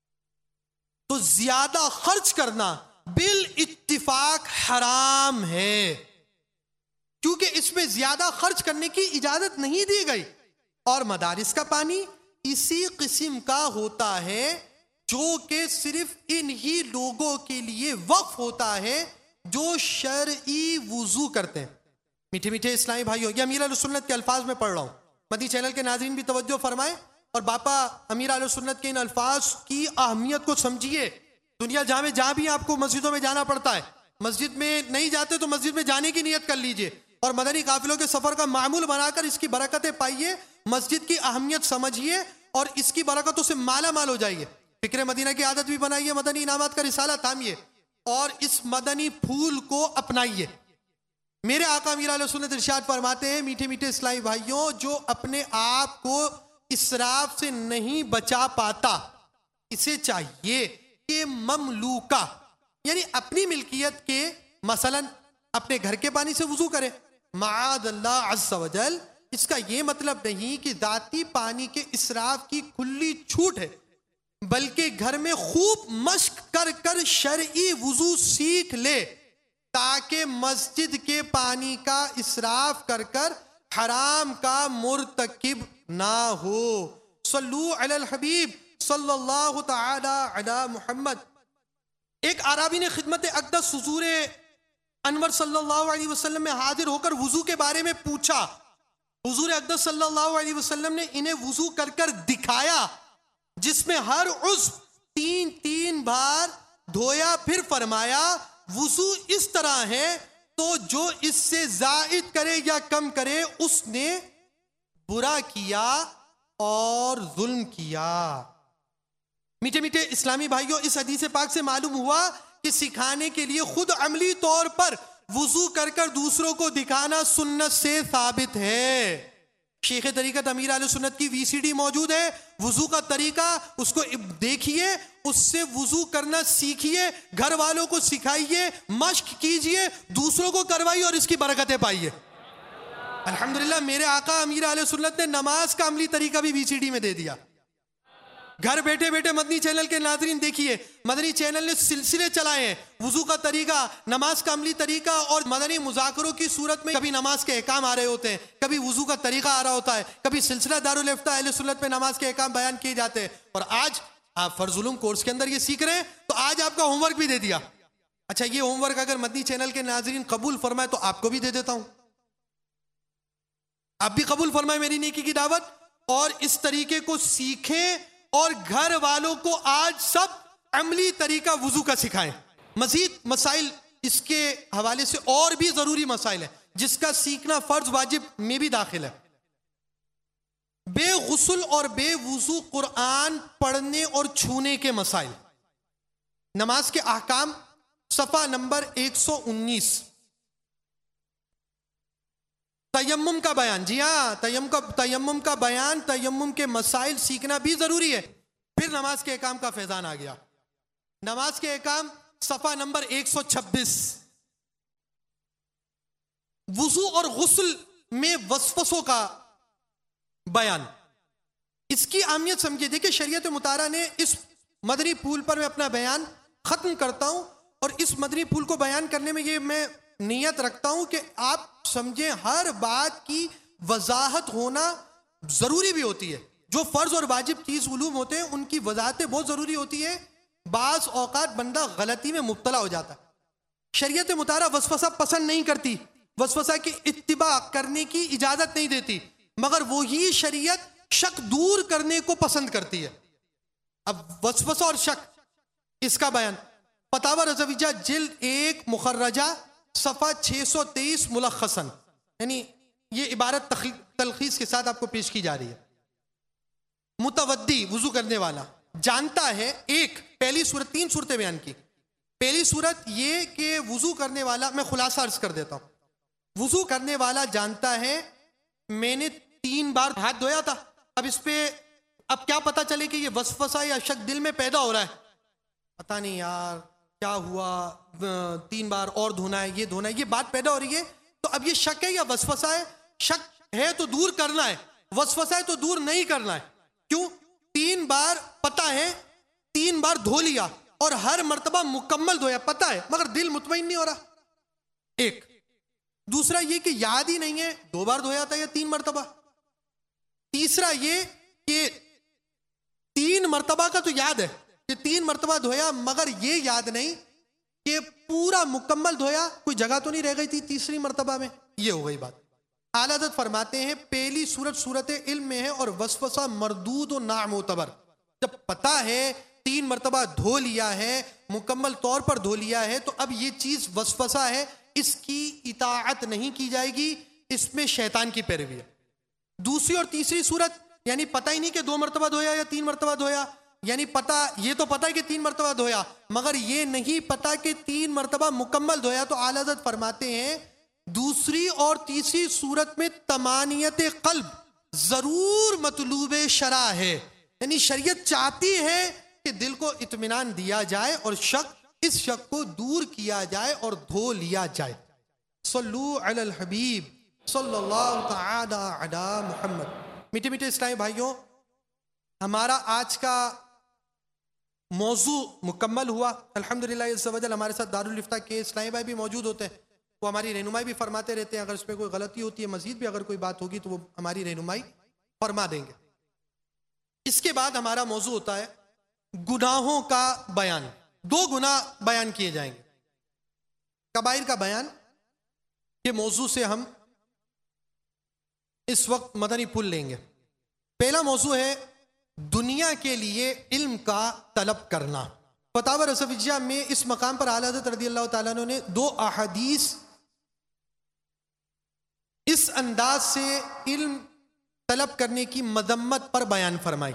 تو زیادہ خرچ کرنا بالاتفاق حرام ہے، کیونکہ اس میں زیادہ خرچ کرنے کی اجازت نہیں دی گئی۔ اور مدارس کا پانی اسی قسم کا ہوتا ہے جو کہ صرف انہی لوگوں کے لیے وقف ہوتا ہے جو شرعی وضو کرتے ہیں۔ میٹھے میٹھے اسلامی بھائیوں، یہ امیر علیہ سنت کے الفاظ میں پڑھ رہا ہوں، مدنی چینل کے ناظرین بھی توجہ فرمائیں اور باپا امیر علیہ سنت کے ان الفاظ کی اہمیت کو سمجھیے۔ دنیا جہاں بھی آپ کو مسجدوں میں جانا پڑتا ہے، مسجد میں نہیں جاتے تو مسجد میں جانے کی نیت کر لیجئے اور مدنی قافلوں کے سفر کا معمول بنا کر اس کی برکتیں پائیے، مسجد کی اہمیت سمجھیے اور اس کی برکتوں سے مالا مال ہو جائیے۔ فکر مدینہ کی عادت بھی بنائیے، مدنی انعامات کا رسالہ تھامیے اور اس مدنی پھول کو اپنائیے۔ میرے آقا امیر علیہ سنت ارشاد فرماتے ہیں، میٹھے میٹھے اسلامی بھائیوں، جو اپنے آپ کو اسراف سے نہیں بچا پاتا، اسے چاہیے کہ مملوکہ یعنی اپنی ملکیت کے، مثلا اپنے گھر کے پانی سے وضو کرے، معاذ اللہ عز و جل۔ اس کا یہ مطلب نہیں کہ ذاتی پانی کے اسراف کی کھلی چھوٹ ہے، بلکہ گھر میں خوب مشق کر کر شرعی وضو سیکھ لے تاکہ مسجد کے پانی کا اسراف کر کر حرام کا مرتکب نہ ہو۔ صلو علی الحبیب صلی اللہ تعالی علی محمد۔ ایک عرابی نے خدمت اقدس حضور انور صلی اللہ علیہ وسلم میں حاضر ہو کر وضو کے بارے میں پوچھا۔ حضور اقدس صلی اللہ علیہ وسلم نے انہیں وضو کر کر دکھایا جس میں ہر عضو 3 بار دھویا، پھر فرمایا وضو اس طرح ہے تو جو اس سے زائد کرے یا کم کرے اس نے برا کیا اور ظلم کیا۔ میٹھے میٹھے اسلامی بھائیوں، اس حدیث پاک سے معلوم ہوا کہ سکھانے کے لیے خود عملی طور پر وضو کر کر دوسروں کو دکھانا سنت سے ثابت ہے۔ شیخ طریقت امیر علیہ سنت کی VCD موجود ہے، وضو کا طریقہ اس کو دیکھیے، اس سے وضو کرنا سیکھیے، گھر والوں کو سکھائیے، مشق کیجئے، دوسروں کو کروائیے اور اس کی برکتیں پائیے۔ الحمدللہ میرے آقا امیر علیہ سنت نے نماز کا عملی طریقہ بھی VCD میں دے دیا۔ گھر بیٹھے بیٹھے مدنی چینل کے ناظرین دیکھیے، مدنی چینل نے سلسلے چلائے ہیں، وضو کا طریقہ، نماز کا عملی طریقہ اور مدنی مذاکروں کی صورت میں کبھی نماز کے احکام آ رہے ہوتے ہیں، کبھی وضو کا طریقہ آ رہا ہوتا ہے، کبھی سلسلہ دارالافتاء اہل سنت میں نماز کے احکام بیان کیے جاتے ہیں۔ اور آج آپ فرض علوم کورس کے اندر یہ سیکھ رہے ہیں تو آج آپ کا ہوم ورک بھی دے دیا۔ اچھا، یہ ہوم ورک اگر مدنی چینل کے ناظرین قبول فرمائے تو آپ کو بھی دے دیتا ہوں، آپ بھی قبول فرمائے میری نیکی کی دعوت اور اس طریقے کو سیکھیں اور گھر والوں کو آج سب عملی طریقہ وضو کا سکھائیں۔ مزید مسائل اس کے حوالے سے اور بھی ضروری مسائل ہیں جس کا سیکھنا فرض واجب میں بھی داخل ہے۔ بے غسل اور بے وضو قرآن پڑھنے اور چھونے کے مسائل، نماز کے احکام صفحہ نمبر 119۔ تیمم کا بیان، جی ہاں، تیمم کا بیان، تیمم کے مسائل سیکھنا بھی ضروری ہے۔ پھر نماز کے احکام کا فیضان آ گیا۔ نماز کے احکام صفحہ نمبر 126۔ وضو اور غسل میں وسوسوں کا بیان، اس کی اہمیت سمجھے۔ دیکھیں شریعت مطہرہ نے اس مدنی پھول پر میں اپنا بیان ختم کرتا ہوں، اور اس مدنی پھول کو بیان کرنے میں یہ میں نیت رکھتا ہوں کہ آپ سمجھیں ہر بات کی وضاحت ہونا ضروری بھی ہوتی ہے. جو فرض اور واجب چیز علوم ہوتے ہیں ان کی وضاحتیں بہت ضروری ہوتی ہے. بعض اوقات بندہ غلطی میں مبتلا ہو جاتا ہے. شریعت مطالعہ وسوسہ پسند نہیں کرتی، وسوسہ کی اتباع کرنے کی اجازت نہیں دیتی، مگر وہی شریعت شک دور کرنے کو پسند کرتی ہے. اب وسوسہ اور شک، اس کا بیان فتاوی رضویہ جلد 1 مخرجہ صفحہ 623 ملخصاً، یعنی یہ عبارت تلخیص کے ساتھ آپ کو پیش کی جا رہی ہے. متودی وضو کرنے والا جانتا ہے، پہلی صورت 3 صورتیں بیان کی. پہلی صورت یہ کہ وضو کرنے والا، میں خلاصہ عرض کر دیتا ہوں. وضو کرنے والا جانتا ہے میں نے 3 بار ہاتھ دھویا تھا، اب اس پہ اب کیا پتا چلے کہ یہ وسوسہ یا شک دل میں پیدا ہو رہا ہے، پتہ نہیں یار کیا ہوا، 3 بار اور دھونا ہے، یہ دھونا ہے، یہ بات پیدا ہو رہی ہے. تو اب یہ شک ہے یا وسوسہ ہے؟ شک ہے تو دور کرنا ہے، وسوسہ ہے تو دور نہیں کرنا ہے. کیوں؟ 3 بار پتہ ہے، 3 بار دھو لیا اور ہر مرتبہ مکمل دھویا، پتہ ہے مگر دل مطمئن نہیں ہو رہا. ایک دوسرا یہ کہ یاد ہی نہیں ہے 2 بار دھویا تھا یا 3 مرتبہ. تیسرا یہ کہ 3 مرتبہ کا تو یاد ہے کہ 3 مرتبہ دھویا، مگر یہ یاد نہیں کہ پورا مکمل دھویا، کوئی جگہ تو نہیں رہ گئی تھی تیسری مرتبہ میں. یہ ہو گئی بات. اعلیٰ حضرت فرماتے ہیں پہلی صورت علم میں ہے اور وسوسہ مردود و نامعتبر. جب پتہ ہے 3 مرتبہ دھو لیا ہے، مکمل طور پر دھو لیا ہے، تو اب یہ چیز وسوسہ ہے، اس کی اطاعت نہیں کی جائے گی، اس میں شیطان کی پیروی ہے. دوسری اور تیسری صورت یعنی پتہ ہی نہیں کہ 2 مرتبہ دھویا یا 3 مرتبہ دھویا، یعنی پتہ، یہ تو پتہ ہے کہ 3 مرتبہ دھویا، مگر یہ نہیں پتہ کہ 3 مرتبہ مکمل دھویا. تو اعلیٰ حضرت فرماتے ہیں دوسری اور تیسری صورت میں تمانیت قلب ضرور مطلوب شرع ہے، یعنی شریعت چاہتی ہے کہ دل کو اطمینان دیا جائے اور اس شک کو دور کیا جائے اور دھو لیا جائے. صلو علی الحبیب صلی اللہ تعالی علی محمد. میٹھے میٹھے اسلامی بھائیوں، ہمارا آج کا موضوع مکمل ہوا الحمدللہ. عز و جل ہمارے ساتھ دارالفتہ کے اسلامی بھائی بھی موجود ہوتے ہیں، وہ ہماری رہنمائی بھی فرماتے رہتے ہیں. اگر اس میں کوئی غلطی ہوتی ہے، مزید بھی اگر کوئی بات ہوگی تو وہ ہماری رہنمائی فرما دیں گے. اس کے بعد ہمارا موضوع ہوتا ہے گناہوں کا بیان. 2 گناہ بیان کیے جائیں گے. کبائر کا بیان، یہ موضوع سے ہم اس وقت مدنی پھول لیں گے. پہلا موضوع ہے دنیا کے لیے علم کا طلب کرنا. فتاوی رضویہ میں اس مقام پر اعلیٰ حضرت رضی اللہ تعالیٰ عنہ نے 2 احادیث اس انداز سے علم طلب کرنے کی مذمت پر بیان فرمائی.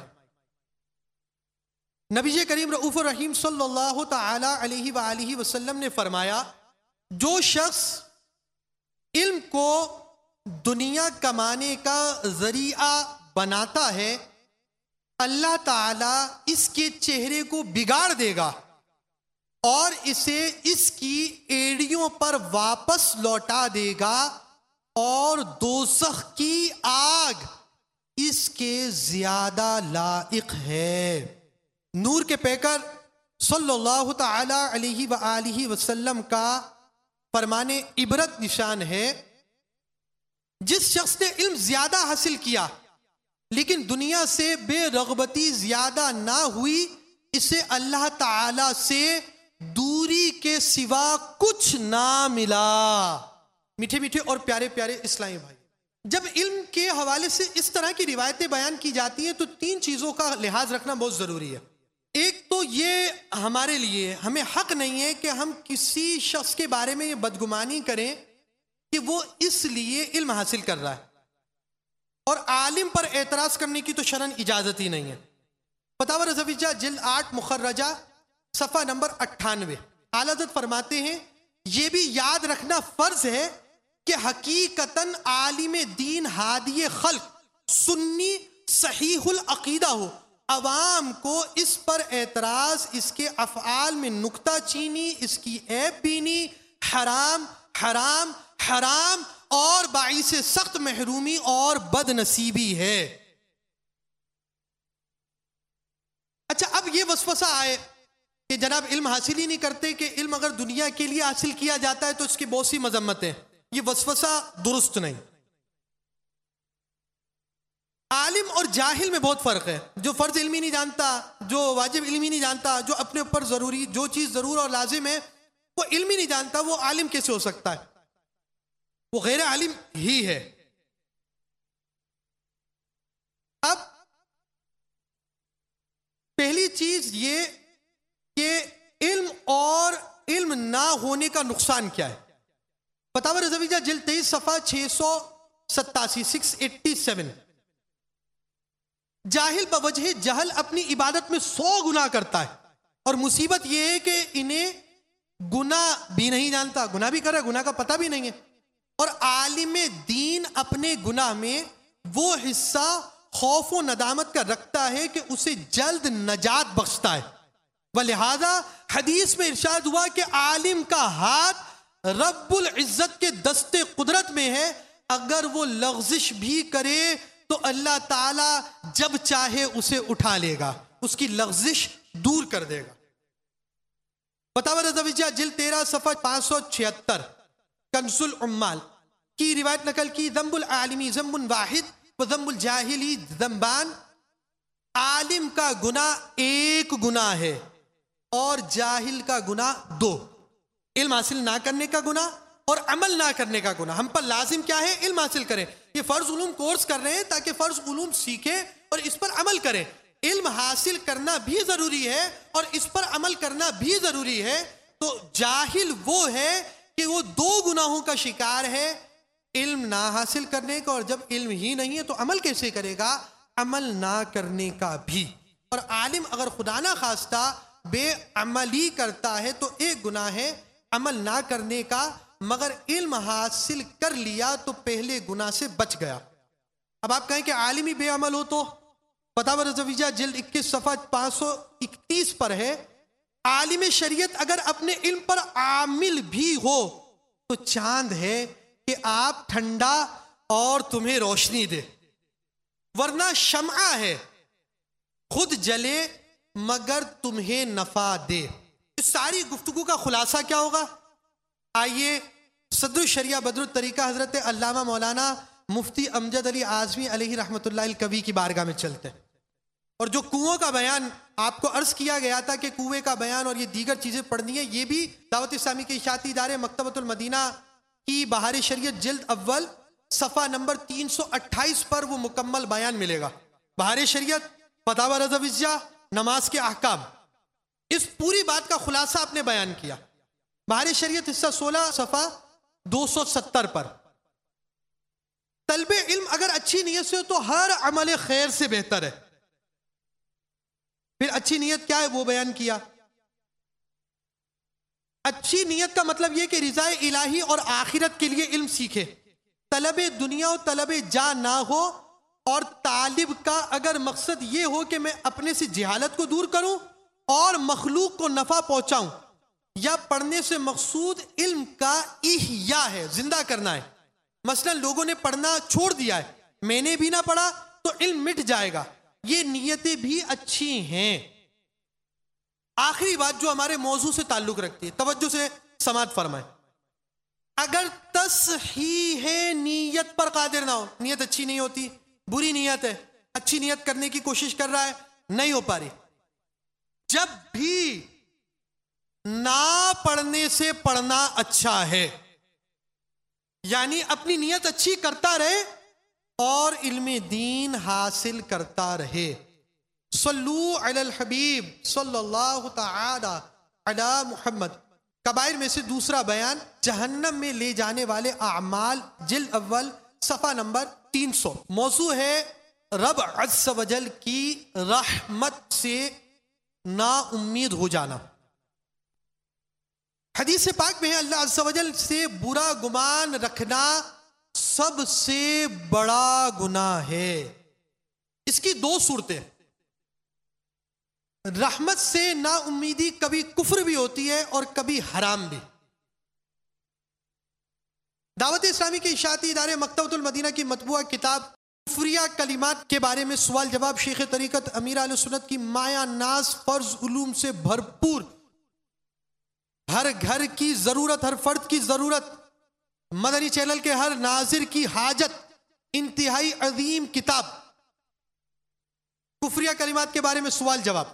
نبی کریم رؤوف الرحیم صلی اللہ تعالی علیہ وآلہ وسلم نے فرمایا جو شخص علم کو دنیا کمانے کا ذریعہ بناتا ہے، اللہ تعالیٰ اس کے چہرے کو بگاڑ دے گا اور اسے اس کی ایڑیوں پر واپس لوٹا دے گا، اور دوزخ کی آگ اس کے زیادہ لائق ہے. نور کے پیکر صلی اللہ تعالی علیہ وآلہ وسلم کا فرمانے عبرت نشان ہے، جس شخص نے علم زیادہ حاصل کیا لیکن دنیا سے بے رغبتی زیادہ نہ ہوئی، اسے اللہ تعالی سے دوری کے سوا کچھ نہ ملا. میٹھے میٹھے اور پیارے پیارے اسلامی بھائی، جب علم کے حوالے سے اس طرح کی روایتیں بیان کی جاتی ہیں تو 3 چیزوں کا لحاظ رکھنا بہت ضروری ہے. ایک تو یہ ہمارے لیے ہمیں حق نہیں ہے کہ ہم کسی شخص کے بارے میں یہ بدگمانی کریں کہ وہ اس لیے علم حاصل کر رہا ہے، اور عالم پر اعتراض کرنے کی تو شرعاً اجازت ہی نہیں ہے. فتاوی رضویہ جلد 8 مخرجہ صفحہ نمبر 98. اعلیٰ حضرت فرماتے ہیں یہ بھی یاد رکھنا فرض ہے کہ حقیقتاً عالم دین ہادی خلق سنی صحیح العقیدہ ہو، عوام کو اس پر اعتراض، اس کے افعال میں نکتہ چینی، اس کی عیب بینی حرام حرام حرام اور باعث سخت محرومی اور بد نصیبی ہے. اچھا، اب یہ وسوسہ آئے کہ جناب علم حاصل ہی نہیں کرتے، کہ علم اگر دنیا کے لیے حاصل کیا جاتا ہے تو اس کی بہت سی مذمتیں. یہ وسوسہ درست نہیں. عالم اور جاہل میں بہت فرق ہے. جو فرض علمی نہیں جانتا، جو واجب علمی نہیں جانتا، جو اپنے اوپر ضروری جو چیز ضرور اور لازم ہے وہ علمی نہیں جانتا، وہ عالم کیسے ہو سکتا ہے؟ وہ غیر عالم ہی ہے. اب پہلی چیز یہ کہ علم اور علم نہ ہونے کا نقصان کیا ہے. فتاوی رضویہ جلد 23 صفحہ 687 687. جاہل بوجہ جہل اپنی عبادت میں 100 گناہ کرتا ہے، اور مصیبت یہ ہے کہ انہیں گناہ بھی نہیں جانتا، گناہ بھی کر رہا ہے، گناہ کا پتہ بھی نہیں ہے. اور عالم دین اپنے گناہ میں وہ حصہ خوف و ندامت کا رکھتا ہے کہ اسے جلد نجات بخشتا ہے. ولہذا حدیث میں ارشاد ہوا کہ عالم کا ہاتھ رب العزت کے دست قدرت میں ہے، اگر وہ لغزش بھی کرے تو اللہ تعالی جب چاہے اسے اٹھا لے گا، اس کی لغزش دور کر دے گا. فتاوی رضویہ جلد 13 صفحہ 576 کنز العمال کی روایت نقل کی. ذنب العالمی ذنب واحد و ذنب الجاہلی ذنبان. عالم کا گناہ ایک گناہ ہے اور جاہل کا گناہ 2. علم حاصل نہ کرنے کا گناہ اور عمل نہ کرنے کا گناہ. ہم پر لازم کیا ہے؟ علم حاصل کریں. یہ فرض علوم کورس کر رہے ہیں تاکہ فرض علوم سیکھیں اور اس پر عمل کریں. علم حاصل کرنا بھی ضروری ہے اور اس پر عمل کرنا بھی ضروری ہے. تو جاہل وہ ہے کہ وہ 2 گناہوں کا شکار ہے، علم نہ حاصل کرنے کا، اور جب علم ہی نہیں ہے تو عمل کیسے کرے گا؟ عمل نہ کرنے کا بھی. اور عالم اگر خدا نہ خواستہ بے عملی کرتا ہے تو ایک گناہ ہے عمل نہ کرنے کا، مگر علم حاصل کر لیا تو پہلے گناہ سے بچ گیا. اب آپ کہیں کہ عالم ہی بے عمل ہو تو فتاوی رضویہ جلد 21 صفحہ 531 پر ہے، عالم شریعت اگر اپنے علم پر عامل بھی ہو تو چاند ہے کہ آپ ٹھنڈا اور تمہیں روشنی دے، ورنہ شمع ہے خود جلے مگر تمہیں نفع دے. اس ساری گفتگو کا خلاصہ کیا ہوگا؟ آئیے صدر الشریعہ بدر الطریقہ حضرت علامہ مولانا مفتی امجد علی اعظمی علیہ رحمۃ اللہ الکوی کی بارگاہ میں چلتے ہیں. اور جو کنووں کا بیان آپ کو عرض کیا گیا تھا کہ کنویں کا بیان اور یہ دیگر چیزیں پڑھنی ہے، یہ بھی دعوت اسلامی کے اشاعتی ادارے مکتبۃ المدینہ کی بہار شریعت جلد اول صفحہ نمبر 328 پر وہ مکمل بیان ملے گا. بہار شریعت فتاوی رضویہ نماز کے احکام، اس پوری بات کا خلاصہ آپ نے بیان کیا. بہار شریعت حصہ 16 صفحہ 270 پر. طلب علم اگر اچھی نیت سے ہو تو ہر عمل خیر سے بہتر ہے. پھر اچھی نیت کیا ہے وہ بیان کیا. اچھی نیت کا مطلب یہ کہ رضا الہی اور آخرت کے لیے علم سیکھے. طلب دنیا و طلب جا نہ ہو، اور طالب کا اگر مقصد یہ ہو کہ میں اپنے سے جہالت کو دور کروں اور مخلوق کو نفع پہنچاؤں، یا پڑھنے سے مقصود علم کا احیاء ہے، زندہ کرنا ہے. مثلا لوگوں نے پڑھنا چھوڑ دیا ہے، میں نے بھی نہ پڑھا تو علم مٹ جائے گا، یہ نیتیں بھی اچھی ہیں. آخری بات جو ہمارے موضوع سے تعلق رکھتی ہے، توجہ سے سماعت فرمائیں. اگر تصحیح نیت پر قادر نہ ہو، نیت اچھی نہیں ہوتی، بری نیت ہے، اچھی نیت کرنے کی کوشش کر رہا ہے، نہیں ہو پا رہی، جب بھی نہ پڑھنے سے پڑھنا اچھا ہے. یعنی اپنی نیت اچھی کرتا رہے اور علم دین حاصل کرتا رہے. صلو علی الحبیب صلی اللہ تعالی علی محمد. کبائر میں سے دوسرا بیان، جہنم میں لے جانے والے اعمال جلد اول صفحہ نمبر 300. موضوع ہے رب عز و جل کی رحمت سے نا امید ہو جانا. حدیث پاک میں ہے اللہ عز و جل سے برا گمان رکھنا سب سے بڑا گناہ ہے. اس کی 2 صورتیں، رحمت سے نا امیدی کبھی کفر بھی ہوتی ہے اور کبھی حرام بھی. دعوت اسلامی کے اشاعتی ادارے مکتبۃ المدینہ کی مطبوعہ کتاب کفریہ کلمات کے بارے میں سوال جواب شیخ طریقت امیر اہل سنت کی مایہ ناز فرض علوم سے بھرپور ہر گھر کی ضرورت، ہر فرد کی ضرورت، مدنی چینل کے ہر ناظر کی حاجت، انتہائی عظیم کتاب کفریہ کلمات کے بارے میں سوال جواب،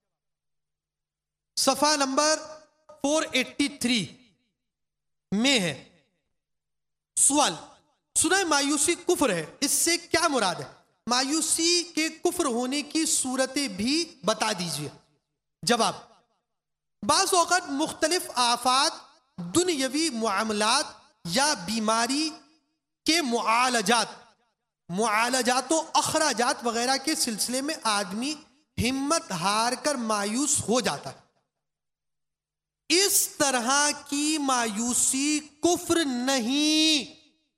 صفحہ نمبر 483 میں ہے۔ سوال: سنائے مایوسی کفر ہے، اس سے کیا مراد ہے؟ مایوسی کے کفر ہونے کی صورتیں بھی بتا دیجیے۔ جواب: بعض اوقات مختلف آفات، دنیاوی معاملات یا بیماری کے معالجات و اخراجات وغیرہ کے سلسلے میں آدمی ہمت ہار کر مایوس ہو جاتا ہے۔ اس طرح کی مایوسی کفر نہیں۔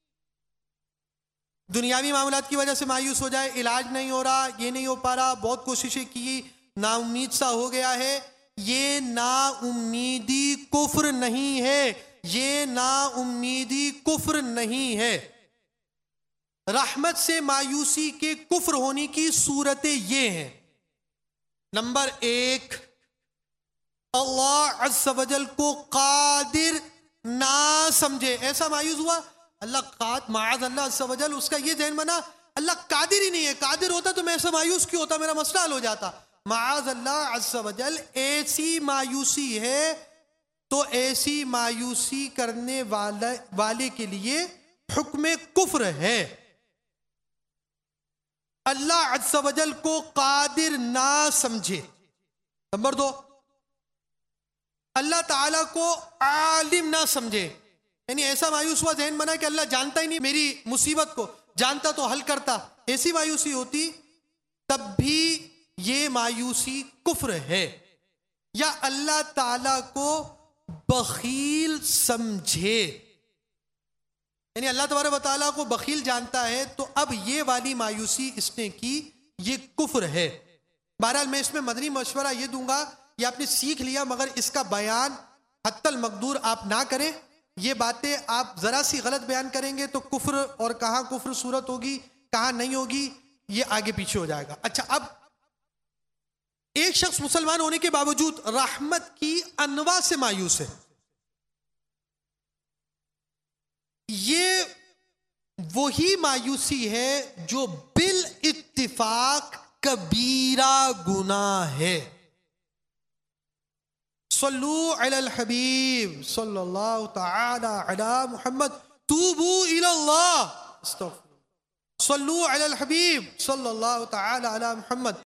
دنیاوی معاملات کی وجہ سے مایوس ہو جائے، علاج نہیں ہو رہا، یہ نہیں ہو پا رہا، بہت کوششیں کی، نا امید سا ہو گیا ہے، یہ نا امیدی کفر نہیں ہے، یہ نا امیدی کفر نہیں ہے۔ رحمت سے مایوسی کے کفر ہونے کی صورتیں یہ ہیں۔ نمبر 1، اللہ عز و جل کو قادر نہ سمجھے، ایسا مایوس ہوا، اللہ معاذ اللہ عز و جل، اس کا یہ ذہن بنا اللہ قادر ہی نہیں ہے، قادر ہوتا تو میں ایسا مایوس کیوں ہوتا، میرا مسئلہ حل ہو جاتا۔ معاذ اللہ عز و جل ایسی مایوسی ہے تو ایسی مایوسی کرنے والے کے لیے حکم کفر ہے۔ اللہ عز و جل کو قادر نہ سمجھے۔ نمبر 2، اللہ تعالیٰ کو عالم نہ سمجھے، یعنی ایسا مایوس ہوا، ذہن بنا کہ اللہ جانتا ہی نہیں میری مصیبت کو، جانتا تو حل کرتا، ایسی مایوسی ہوتی تب بھی یہ مایوسی کفر ہے۔ یا اللہ تعالیٰ کو بخیل سمجھے، یعنی اللہ تبارک و تعالیٰ کو بخیل جانتا ہے تو اب یہ والی مایوسی اس نے کی، یہ کفر ہے۔ بہرحال میں اس میں مدنی مشورہ یہ دوں گا، یہ آپ نے سیکھ لیا مگر اس کا بیان حتی المقدور آپ نہ کریں، یہ باتیں آپ ذرا سی غلط بیان کریں گے تو کفر، اور کہاں کفر صورت ہوگی کہاں نہیں ہوگی یہ آگے پیچھے ہو جائے گا۔ اچھا، اب ایک شخص مسلمان ہونے کے باوجود رحمت کی انواع سے مایوس ہے، یہ وہی مایوسی ہے جو بالاتفاق کبیرہ گناہ ہے۔ صلو علی الحبیب صلی اللہ تعالی علی محمد، توبو الی اللہ، صلو علی الحبیب صلی اللہ تعالی علی محمد۔